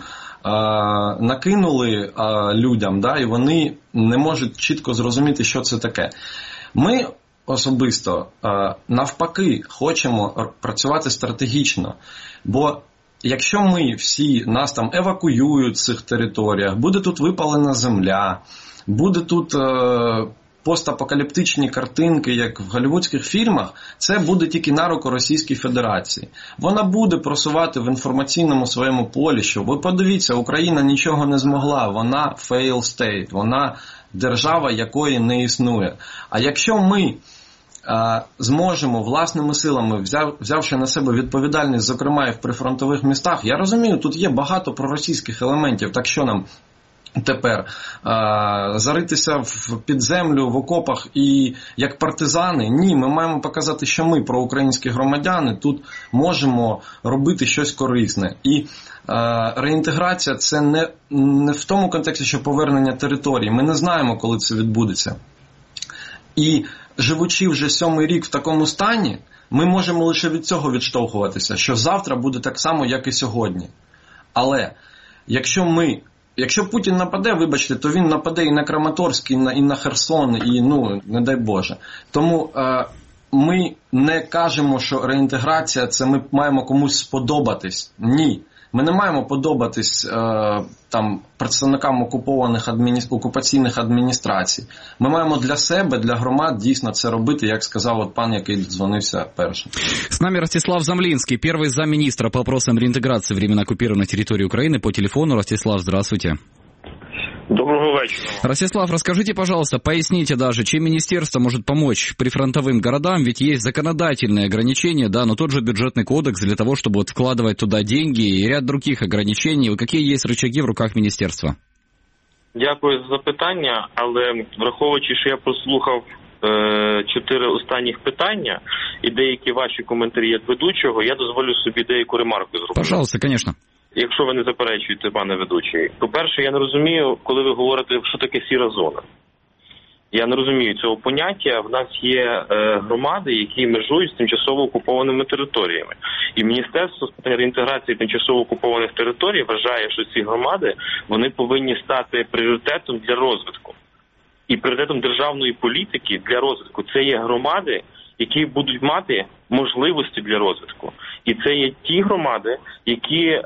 накинули людям, і вони не можуть чітко зрозуміти, що це таке. Ми особисто навпаки хочемо працювати стратегічно, бо якщо ми всі, нас там евакуюють з цих територіях, буде тут випалена земля, буде тут постапокаліптичні картинки, як в голлівудських фільмах, це буде тільки на руку Російській Федерації. Вона буде просувати в інформаційному своєму полі, що ви подивіться, Україна нічого не змогла, вона fail state, вона держава, якої не існує. А якщо ми зможемо власними силами, взявши на себе відповідальність, зокрема і в прифронтових містах, я розумію, тут є багато проросійських елементів, так що нам тепер заритися під землю в окопах і як партизани? Ні, ми маємо показати, що ми, проукраїнські громадяни, тут можемо робити щось корисне. І реінтеграція – це не в тому контексті, що повернення територій. Ми не знаємо, коли це відбудеться. І живучи вже 7-й рік в такому стані, ми можемо лише від цього відштовхуватися, що завтра буде так само, як і сьогодні. Але якщо Путін нападе, вибачте, то він нападе і на Краматорськ, і на Херсон, і, не дай Боже. Тому ми не кажемо, що реінтеграція – це ми маємо комусь сподобатись. Ні. Ми не маємо подобатись представникам окупаційних адміністрацій. Ми маємо для себе, для громад дійсно це робити, як сказав пан, який дзвонився першим. С нами Ростислав Замлинский, первый замминистра по вопросам реинтеграции временно оккупированной территории Украины по телефону. Ростислав, здравствуйте. Доброго вечера. Ростислав, расскажите, пожалуйста, поясните даже, чем министерство может помочь прифронтовым городам, ведь есть законодательные ограничения, но тот же бюджетный кодекс для того, чтобы вкладывать туда деньги и ряд других ограничений. Какие есть рычаги в руках міністерства? Дякую за запитання, але враховуючи, що я прослухав 4 останніх питання і деякі ваші коментарі як ведучого, я дозволю собі деяку ремарку зробити. Пожалуйста, конечно. Якщо ви не заперечуєте, пане ведучий. По-перше, я не розумію, коли ви говорите, що таке сіра зона. Я не розумію цього поняття. В нас є громади, які межують з тимчасово окупованими територіями. І Міністерство з питань реінтеграції тимчасово окупованих територій вважає, що ці громади, вони повинні стати пріоритетом для розвитку. І пріоритетом державної політики для розвитку. Це є громади, які будуть мати можливості для розвитку. І це є ті громади, які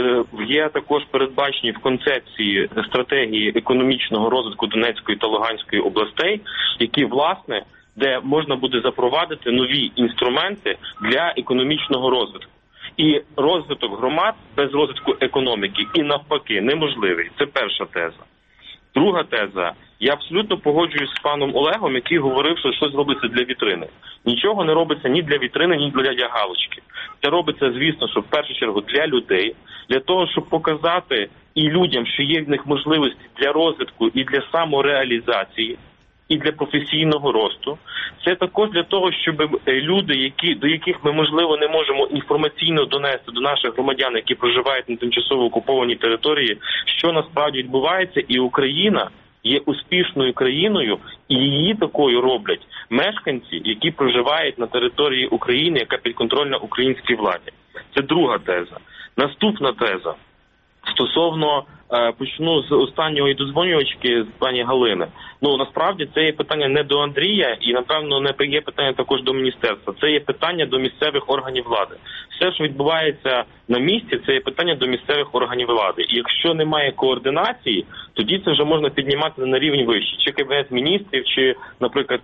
є також передбачені в концепції стратегії економічного розвитку Донецької та Луганської областей, які, власне, де можна буде запровадити нові інструменти для економічного розвитку. І розвиток громад без розвитку економіки і навпаки неможливий. Це перша теза. Друга теза. Я абсолютно погоджуюсь з паном Олегом, який говорив, що щось робиться для вітрини. Нічого не робиться ні для вітрини, ні для галочки. Це робиться, звісно, що в першу чергу для людей, для того, щоб показати і людям, що є в них можливості для розвитку і для самореалізації, і для професійного росту. Це також для того, щоб люди, до яких ми, можливо, не можемо інформаційно донести до наших громадян, які проживають на тимчасово окупованій території, що насправді відбувається, і Україна є успішною країною, і її такою роблять мешканці, які проживають на території України, яка підконтрольна українській владі. Це друга теза. Наступна теза. Стосовно, почну з останнього і дозвонювачки, з пані Галини. Насправді це є питання не до Андрія і, напевно, не є питання також до міністерства. Це є питання до місцевих органів влади. Все, що відбувається на місці, це є питання до місцевих органів влади. І якщо немає координації, тоді це вже можна піднімати на рівень вищий. Чи Кабінет міністрів, чи, наприклад,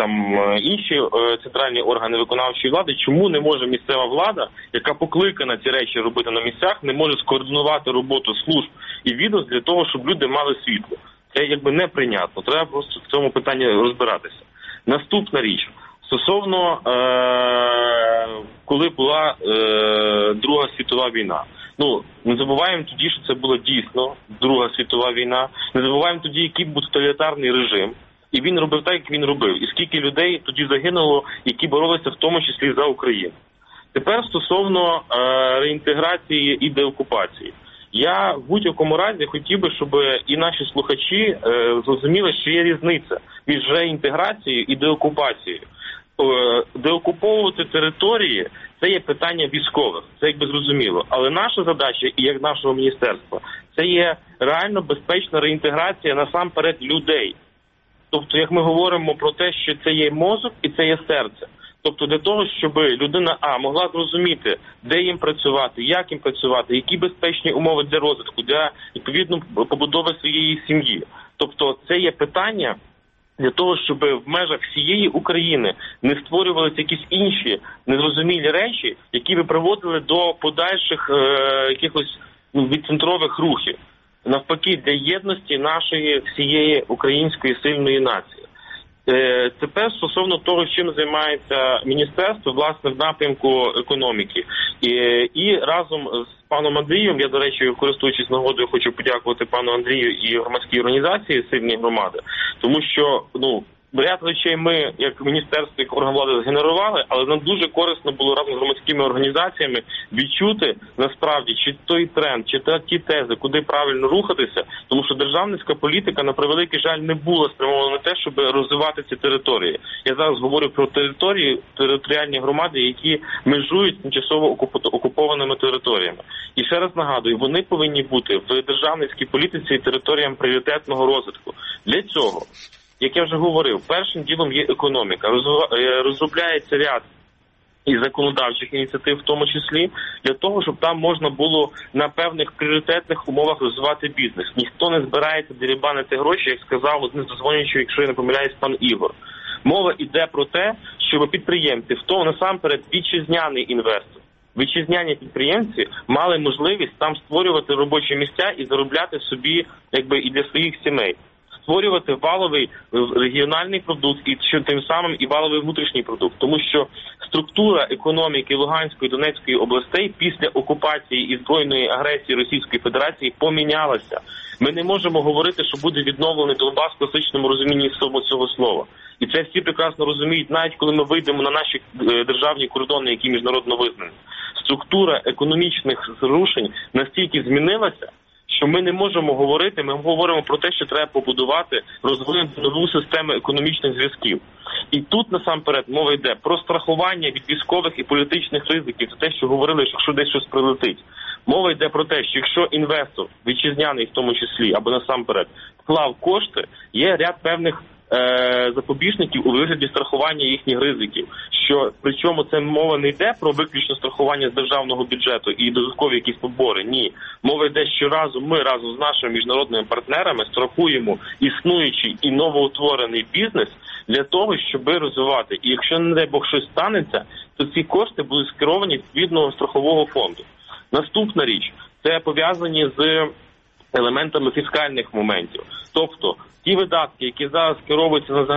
інші центральні органи виконавчої влади. Чому не може місцева влада, яка покликана ці речі робити на місцях, не може скоординувати роботу служб і відомств для того, щоб люди мали світло? Це неприйнятно. Треба просто в цьому питанні розбиратися. Наступна річ. Стосовно, коли була Друга світова війна. Не забуваємо тоді, що це була дійсно Друга світова війна. Не забуваємо тоді, який був тоталітарний режим. І він робив так, як він робив. І скільки людей тоді загинуло, які боролися в тому числі за Україну. Тепер стосовно реінтеграції і деокупації. Я в будь-якому разі хотів би, щоб і наші слухачі зрозуміли, що є різниця між реінтеграцією і деокупацією. Деокуповувати території – це є питання військових, це якби зрозуміло. Але наша задача, і як нашого міністерства, це є реально безпечна реінтеграція насамперед людей. Тобто, як ми говоримо про те, що це є мозок і це є серце. Тобто для того, щоб людина могла зрозуміти, де їм працювати, як їм працювати, які безпечні умови для розвитку, для, відповідно, побудови своєї сім'ї. Тобто це є питання для того, щоб в межах всієї України не створювалися якісь інші незрозумілі речі, які би приводили до подальших якихось відцентрових рухів. Навпаки, для єдності нашої всієї української сильної нації. Тепер стосовно того, чим займається міністерство, власне, в напрямку економіки. І разом з паном Андрієм, я, до речі, користуючись нагодою, хочу подякувати пану Андрію і громадській організації «Сильні громади», тому що, ряд речей ми, як міністерство, як орган влади, згенерували, але нам дуже корисно було разом з громадськими організаціями відчути, насправді, чи той тренд, чи ті тези, куди правильно рухатися, тому що державницька політика, на превеликий жаль, не була спрямована на те, щоб розвивати ці території. Я зараз говорю про території, територіальні громади, які межують з тимчасово окупованими територіями. І ще раз нагадую, вони повинні бути в державницькій політиці територіям пріоритетного розвитку. Для цього, як я вже говорив, першим ділом є економіка. Розробляється ряд і законодавчих ініціатив, в тому числі, для того, щоб там можна було на певних пріоритетних умовах розвивати бізнес. Ніхто не збирається дерибанити гроші, як сказав один з дозвонюючих, якщо я не помиляюсь, пан Ігор. Мова йде про те, щоб підприємці, в тому насамперед вітчизняний інвестор, вітчизняні підприємці мали можливість там створювати робочі місця і заробляти собі, якби, і для своїх сімей. Створювати валовий регіональний продукт і тим самим і валовий внутрішній продукт. Тому що структура економіки Луганської і Донецької областей після окупації і збройної агресії Російської Федерації помінялася. Ми не можемо говорити, що буде відновлений Донбас в класичному розумінні цього слова. І це всі прекрасно розуміють, навіть коли ми вийдемо на наші державні кордони, які міжнародно визнані. Структура економічних зрушень настільки змінилася, що ми не можемо говорити, ми говоримо про те, що треба побудувати, розвинути нову систему економічних зв'язків. І тут, насамперед, мова йде про страхування від військових і політичних ризиків, це те, що говорили, що якщо десь щось прилетить. Мова йде про те, що якщо інвестор, вітчизняний в тому числі, або насамперед, вклав кошти, є ряд певних запобіжників у вигляді страхування їхніх ризиків. Що, причому це мова не йде про виключно страхування з державного бюджету і додаткові якісь побори. Ні. Мова йде, що ми разом з нашими міжнародними партнерами страхуємо існуючий і новоутворений бізнес для того, щоб розвивати. І якщо, не дай Бог, щось станеться, то ці кошти будуть скеровані відповідного страхового фонду. Наступна річ – це пов'язані з елементами фіскальних моментів. Тобто, ті видатки, які зараз скеровуються на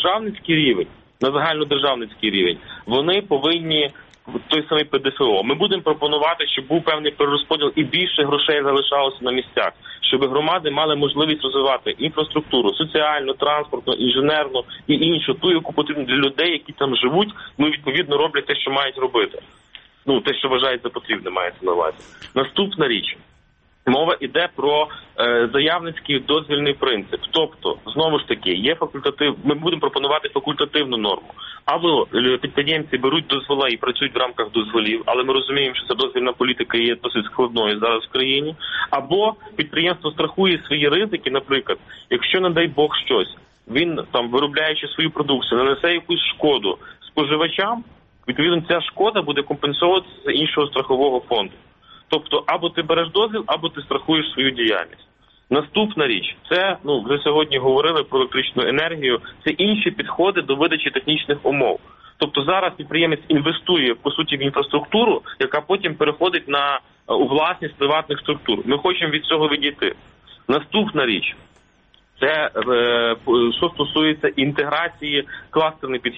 загальнодержавницький рівень, вони повинні той самий ПДФО. Ми будемо пропонувати, щоб був певний перерозподіл і більше грошей залишалося на місцях, щоб громади мали можливість розвивати інфраструктуру, соціальну, транспортну, інженерну і іншу, ту, яку потрібно для людей, які там живуть, відповідно роблять те, що мають робити. Те, що вважають за потрібне, мається на увазі. Наступна річ. Мова йде про заявницький дозвільний принцип. Тобто, знову ж таки, ми будемо пропонувати факультативну норму. Або підприємці беруть дозволи і працюють в рамках дозволів, але ми розуміємо, що ця дозвільна політика є досить складною зараз в країні. Або підприємство страхує свої ризики, наприклад, якщо, не дай Бог, щось, він, виробляючи свою продукцію, нанесе якусь шкоду споживачам, відповідно, ця шкода буде компенсовуватися з іншого страхового фонду. Тобто, або ти береш дозвіл, або ти страхуєш свою діяльність. Наступна річ, це, вже сьогодні говорили про електричну енергію, це інші підходи до видачі технічних умов. Тобто зараз підприємець інвестує, по суті, в інфраструктуру, яка потім переходить у власність приватних структур. Ми хочемо від цього відійти. Наступна річ, це що стосується інтеграції, кластерний підхід.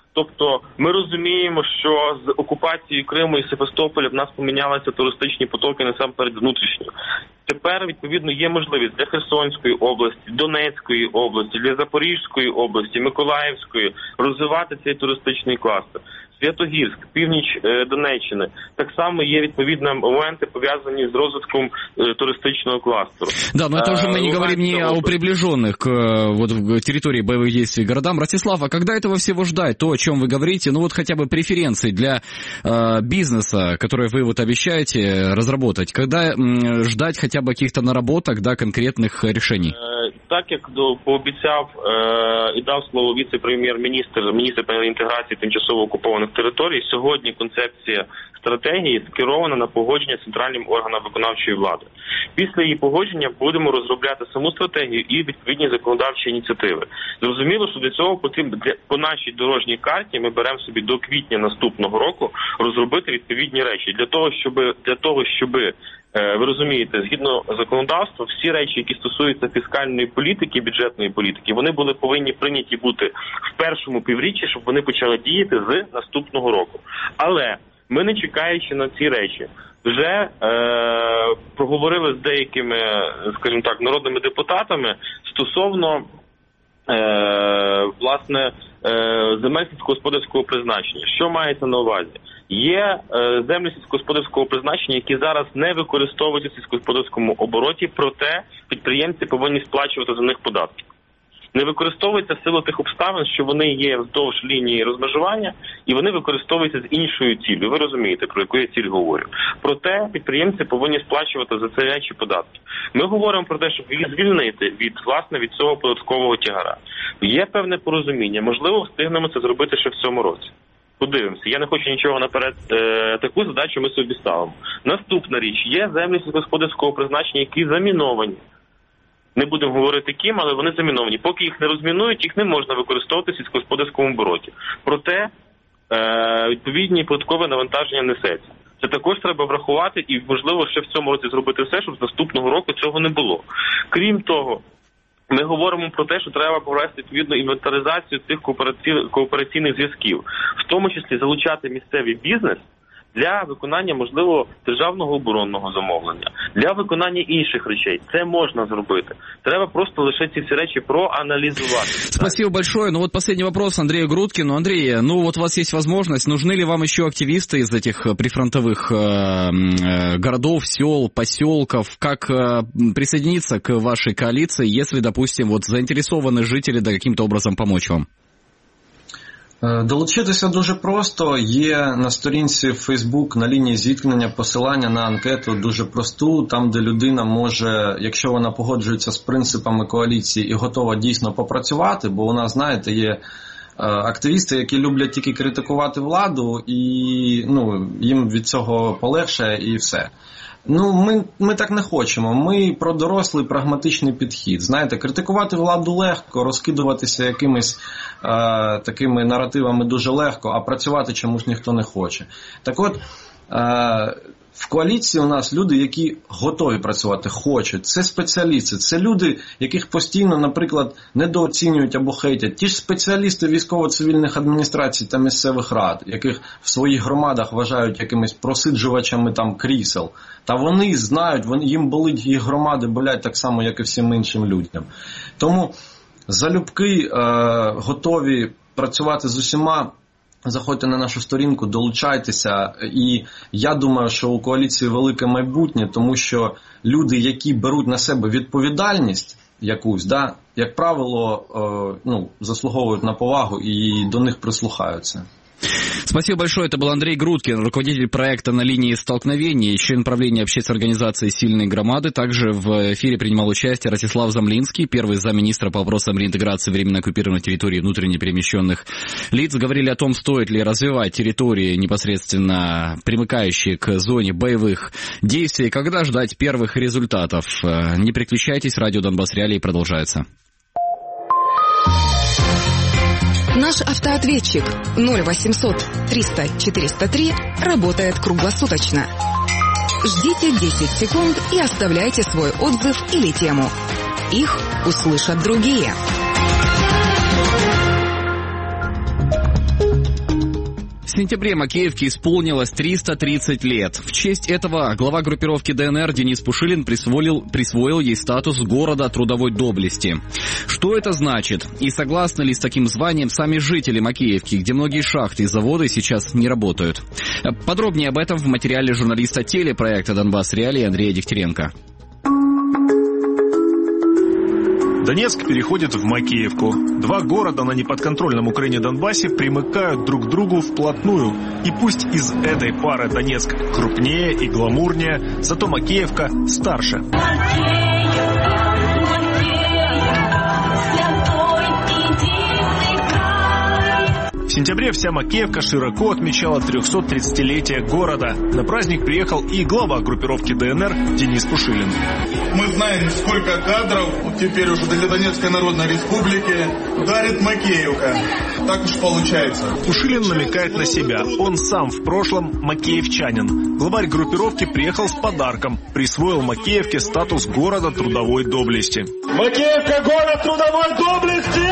Тобто ми розуміємо, що з окупацією Криму і Севастополя в нас помінялися туристичні потоки насамперед внутрішні. Тепер, відповідно, є можливість для Херсонської області, Донецької області, для Запорізької області, Миколаївської розвивати цей туристичний кластер. Святогірськ, північ Донеччини. Так само є відповідні моменти, пов'язані з розвитком туристичного кластеру. Да, но это уже мы не говорим не о приближенных к вот, территории боевых действий городам. Ростислав, а когда этого всего ждать? То, о чем вы говорите, ну вот хотя бы преференции для бизнеса, которые вы вот обещаете разработать. Когда ждать хотя бы каких-то наработок, да, конкретных решений? Так, як пообіцяв і дав слово віце-прем'єр-міністр, міністр інтеграції тимчасово окупованих територій, сьогодні концепція стратегії скерована на погодження центральним органам виконавчої влади. Після її погодження будемо розробляти саму стратегію і відповідні законодавчі ініціативи. Зрозуміло, що для цього потрібно, по нашій дорожній карті ми беремо собі до квітня наступного року розробити відповідні речі. Для того, щоб ви розумієте, згідно законодавства, всі речі, які стосуються фіскальної політики, бюджетної політики, вони повинні прийняті бути в першому півріччі, щоб вони почали діяти з наступного року. Але ми, не чекаючи на ці речі, вже проговорили з деякими, скажімо так, народними депутатами стосовно власне земель сільськогосподарського призначення. Що мається на увазі? Є землі сільськогосподарського призначення, які зараз не використовуються в сільськогосподарському обороті, проте підприємці повинні сплачувати за них податки. Не використовуються в силу тих обставин, що вони є вздовж лінії розмежування, і вони використовуються з іншою ціллю. Ви розумієте, про яку я ціль говорю. Проте підприємці повинні сплачувати за це речі податки. Ми говоримо про те, щоб їх звільнити від цього податкового тягара. Є певне порозуміння, можливо, встигнемо це зробити ще в цьому році. Подивимося. Я не хочу нічого наперед. Таку задачу ми собі ставимо. Наступна річ. Є землі сільськогосподарського призначення, які заміновані. Не будемо говорити ким, але вони заміновані. Поки їх не розмінують, їх не можна використовувати в сільськогосподарському обороті. Проте відповідні податкове навантаження несеться. Це також треба врахувати і, можливо, ще в цьому році зробити все, щоб з наступного року цього не було. Крім того, ми говоримо про те, що треба провести відповідну інвентаризацію цих коопераційних зв'язків, в тому числі залучати місцевий бізнес для виконання, можливо, державного оборонного замовлення, для виконання інших речей. Це можна зробити. Треба просто лише ці всі речі проаналізувати. Спасибо большое. Ну вот последний вопрос Андрею Грудкину. Андрей, ну вот у вас есть возможность, нужны ли вам еще активисты из этих прифронтовых городов, сел, поселков? Как присоединиться к вашей коалиции, если, допустим, вот заинтересованы жители, да, каким-то образом помочь вам? Долучитися дуже просто. Є на сторінці Facebook на лінії зіткнення посилання на анкету дуже просту, там де людина може, якщо вона погоджується з принципами коаліції і готова дійсно попрацювати, бо у нас, знаєте, є активісти, які люблять тільки критикувати владу і їм від цього полегшає і все. Ми так не хочемо. Ми про дорослий прагматичний підхід. Знаєте, критикувати владу легко, розкидуватися якимись такими наративами дуже легко, а працювати чомусь ніхто не хоче. Так от, в коаліції у нас люди, які готові працювати, хочуть. Це спеціалісти, це люди, яких постійно, наприклад, недооцінюють або хейтять. Ті ж спеціалісти військово-цивільних адміністрацій та місцевих рад, яких в своїх громадах вважають якимись просиджувачами там крісел. Та вони знають, їм болить, їх громади болять так само, як і всім іншим людям. Тому залюбки готові працювати з усіма. Заходьте на нашу сторінку, долучайтеся, і я думаю, що у коаліції велике майбутнє, тому що люди, які беруть на себе відповідальність якусь, да, як правило, заслуговують на повагу і до них прислухаються. Спасибо большое. Это был Андрей Грудкин, руководитель проекта «На линии столкновения», член правления общественной организации «Сильные громады». Также в эфире принимал участие Ростислав Замлинский, первый замминистра по вопросам реинтеграции временно оккупированных территорий внутренне перемещенных лиц. Говорили о том, стоит ли развивать территории, непосредственно примыкающие к зоне боевых действий, когда ждать первых результатов. Не переключайтесь, радио «Донбасс Реалии» продолжается. Наш автоответчик 0800 300 403 работает круглосуточно. Ждите 10 секунд и оставляйте свой отзыв или тему. Их услышат другие. сентябре Макеевке исполнилось 330 лет. В честь этого глава группировки ДНР Денис Пушилин присвоил ей статус города трудовой доблести. Что это значит? И согласны ли с таким званием сами жители Макеевки, где многие шахты и заводы сейчас не работают? Подробнее об этом в материале журналиста телепроекта «Донбасс Реалии» Андрея Дегтяренко. Донецк переходит в Макеевку. Два города на неподконтрольном Украине Донбассе примыкают друг к другу вплотную. И пусть из этой пары Донецк крупнее и гламурнее, зато Макеевка старше. В сентябре вся Макеевка широко отмечала 330-летие города. На праздник приехал и глава группировки ДНР Денис Пушилин. Мы знаем, сколько кадров теперь уже для Донецкой Народной Республики дарит Макеевка. Так уж получается. Пушилин намекает на себя. Он сам в прошлом макеевчанин. Главарь группировки приехал с подарком. Присвоил Макеевке статус города трудовой доблести. Макеевка — город трудовой доблести!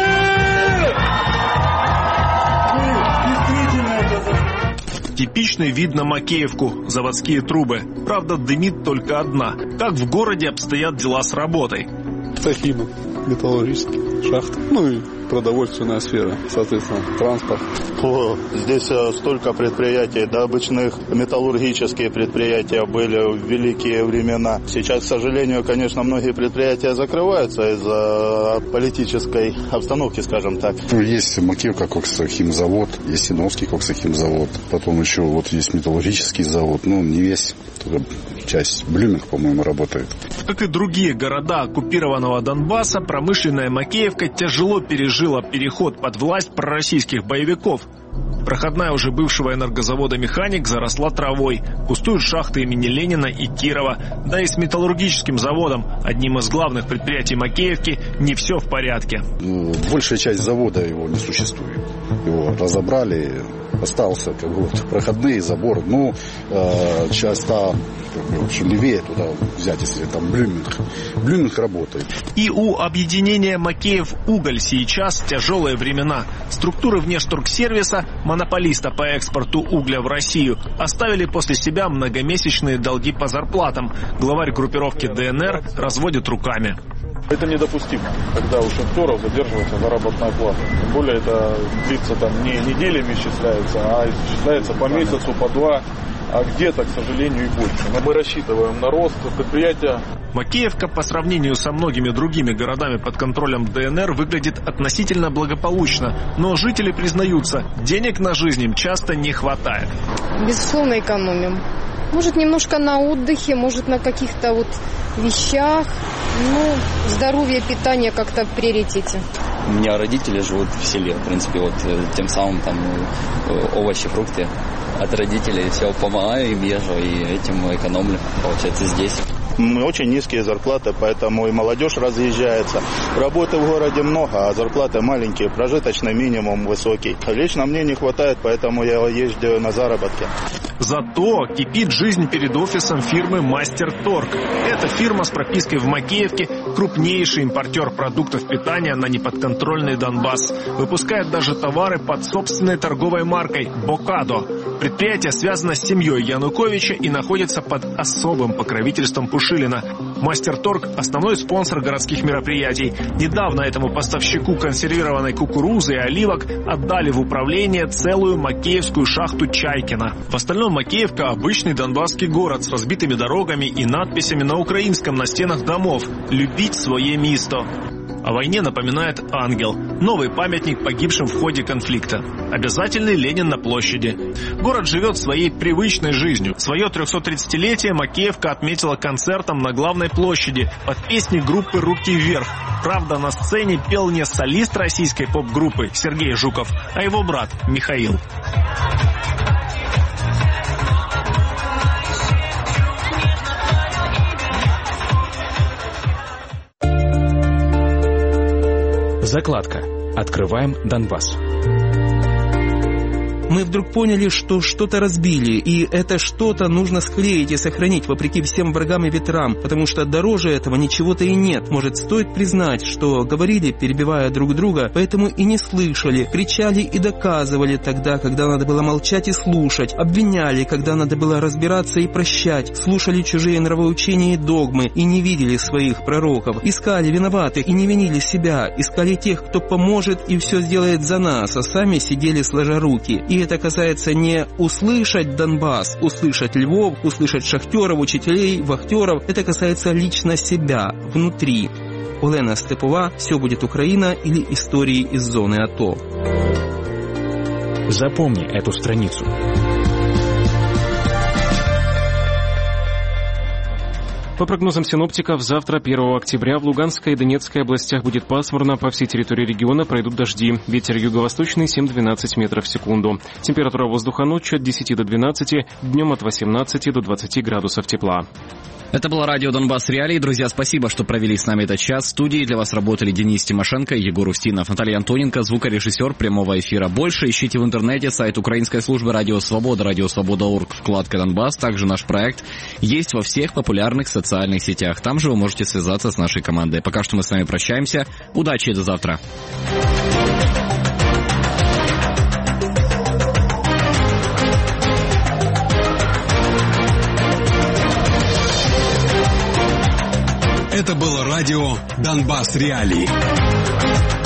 Типичный вид на Макеевку, заводские трубы. Правда, дымит только одна. Как в городе обстоят дела с работой? Цехи, металлургические, шахты, и продовольственная сфера, соответственно, транспорт. Здесь столько предприятий, добычных, металлургические предприятия были в великие времена. Сейчас, к сожалению, конечно, многие предприятия закрываются из-за политической обстановки, скажем так. Есть Макеевка коксохимзавод, есть Синовский коксохимзавод, потом еще есть металлургический завод, не весь, только часть Блюминг, по-моему, работает. Как и другие города оккупированного Донбасса, промышленная Макеевка тяжело пережила переход под власть пророссийских боевиков. Проходная уже бывшего энергозавода «Механик» заросла травой. Пустуют шахты имени Ленина и Кирова. Да и с металлургическим заводом, одним из главных предприятий Макеевки, не все в порядке. Большая часть завода его не существует. Его разобрали, остался проходные, забор. Часть левее туда взять, если там Блюминг работает. И у объединения «Макеев-Уголь» сейчас тяжелые времена. Структуры внешторгсервиса, монополиста по экспорту угля в Россию, оставили после себя многомесячные долги по зарплатам. Главарь группировки ДНР разводит руками. Это недопустимо, когда у шахтеров задерживается заработная плата. Тем более это длится не неделями исчисляется, а исчисляется по месяцу, по два, а где-то, к сожалению, и больше. Но мы рассчитываем на рост предприятия. Макеевка по сравнению со многими другими городами под контролем ДНР выглядит относительно благополучно. Но жители признаются, денег на жизнь им часто не хватает. Безусловно, экономим. Может, немножко на отдыхе, может, на каких-то вещах. Здоровье, питание как-то в приоритете. У меня родители живут в селе, в принципе, тем самым овощи, фрукты от родителей. Все помогаю им, езжу и этим экономлю, получается, здесь. Очень низкие зарплаты, поэтому и молодежь разъезжается. Работы в городе много, а зарплаты маленькие, прожиточный минимум высокий. Лично мне не хватает, поэтому я езжу на заработки. Зато кипит жизнь перед офисом фирмы «Мастер Торг». Эта фирма с пропиской в Макеевке – крупнейший импортер продуктов питания на неподконтрольный Донбасс. Выпускает даже товары под собственной торговой маркой «Бокадо». Предприятие связано с семьей Януковича и находится под особым покровительством Пушилина. «Мастер Торг» – основной спонсор городских мероприятий. Недавно этому поставщику консервированной кукурузы и оливок отдали в управление целую макеевскую шахту Чайкина. В остальном Макеевка – обычный донбасский город с разбитыми дорогами и надписями на украинском на стенах домов «Любить свое место». О войне напоминает ангел. Новый памятник погибшим в ходе конфликта. Обязательный Ленин на площади. Город живет своей привычной жизнью. Свое 330-летие Макеевка отметила концертом на главной площади под песни группы «Руки вверх». Правда, на сцене пел не солист российской поп-группы Сергей Жуков, а его брат Михаил. Закладка. Открываем Донбасс. мы вдруг поняли, что что-то разбили, и это что-то нужно склеить и сохранить вопреки всем врагам и ветрам, потому что дороже этого ничего-то и нет. Может, стоит признать, что говорили, перебивая друг друга, поэтому и не слышали, кричали и доказывали тогда, когда надо было молчать и слушать, обвиняли, когда надо было разбираться и прощать, слушали чужие нравоучения и догмы и не видели своих пророков, искали виноватых и не винили себя, искали тех, кто поможет и все сделает за нас, а сами сидели сложа руки. И это касается не услышать Донбасс, услышать Львов, услышать шахтеров, учителей, вахтеров, это касается лично себя, внутри. Олена Степова, «Все будет Украина» или «Истории из зоны АТО». Запомни эту страницу. По прогнозам синоптиков, завтра, 1 октября, в Луганской и Донецкой областях будет пасмурно, по всей территории региона пройдут дожди. Ветер юго-восточный 7-12 метров в секунду. Температура воздуха ночью от 10 до 12, днем от 18 до 20 градусов тепла. Это было радио «Донбасс Реалии». Друзья, спасибо, что провели с нами этот час. В студии для вас работали Денис Тимошенко, Егор Устинов, Наталья Антоненко, звукорежиссер прямого эфира. Больше ищите в интернете сайт украинской службы «Радио Свобода», радиосвобода.орг, вкладка «Донбасс». Также наш проект есть во всех популярных социальных сетях. Там же вы можете связаться с нашей командой. Пока что мы с вами прощаемся. Удачи и до завтра. Это было радио «Донбасс Реалии».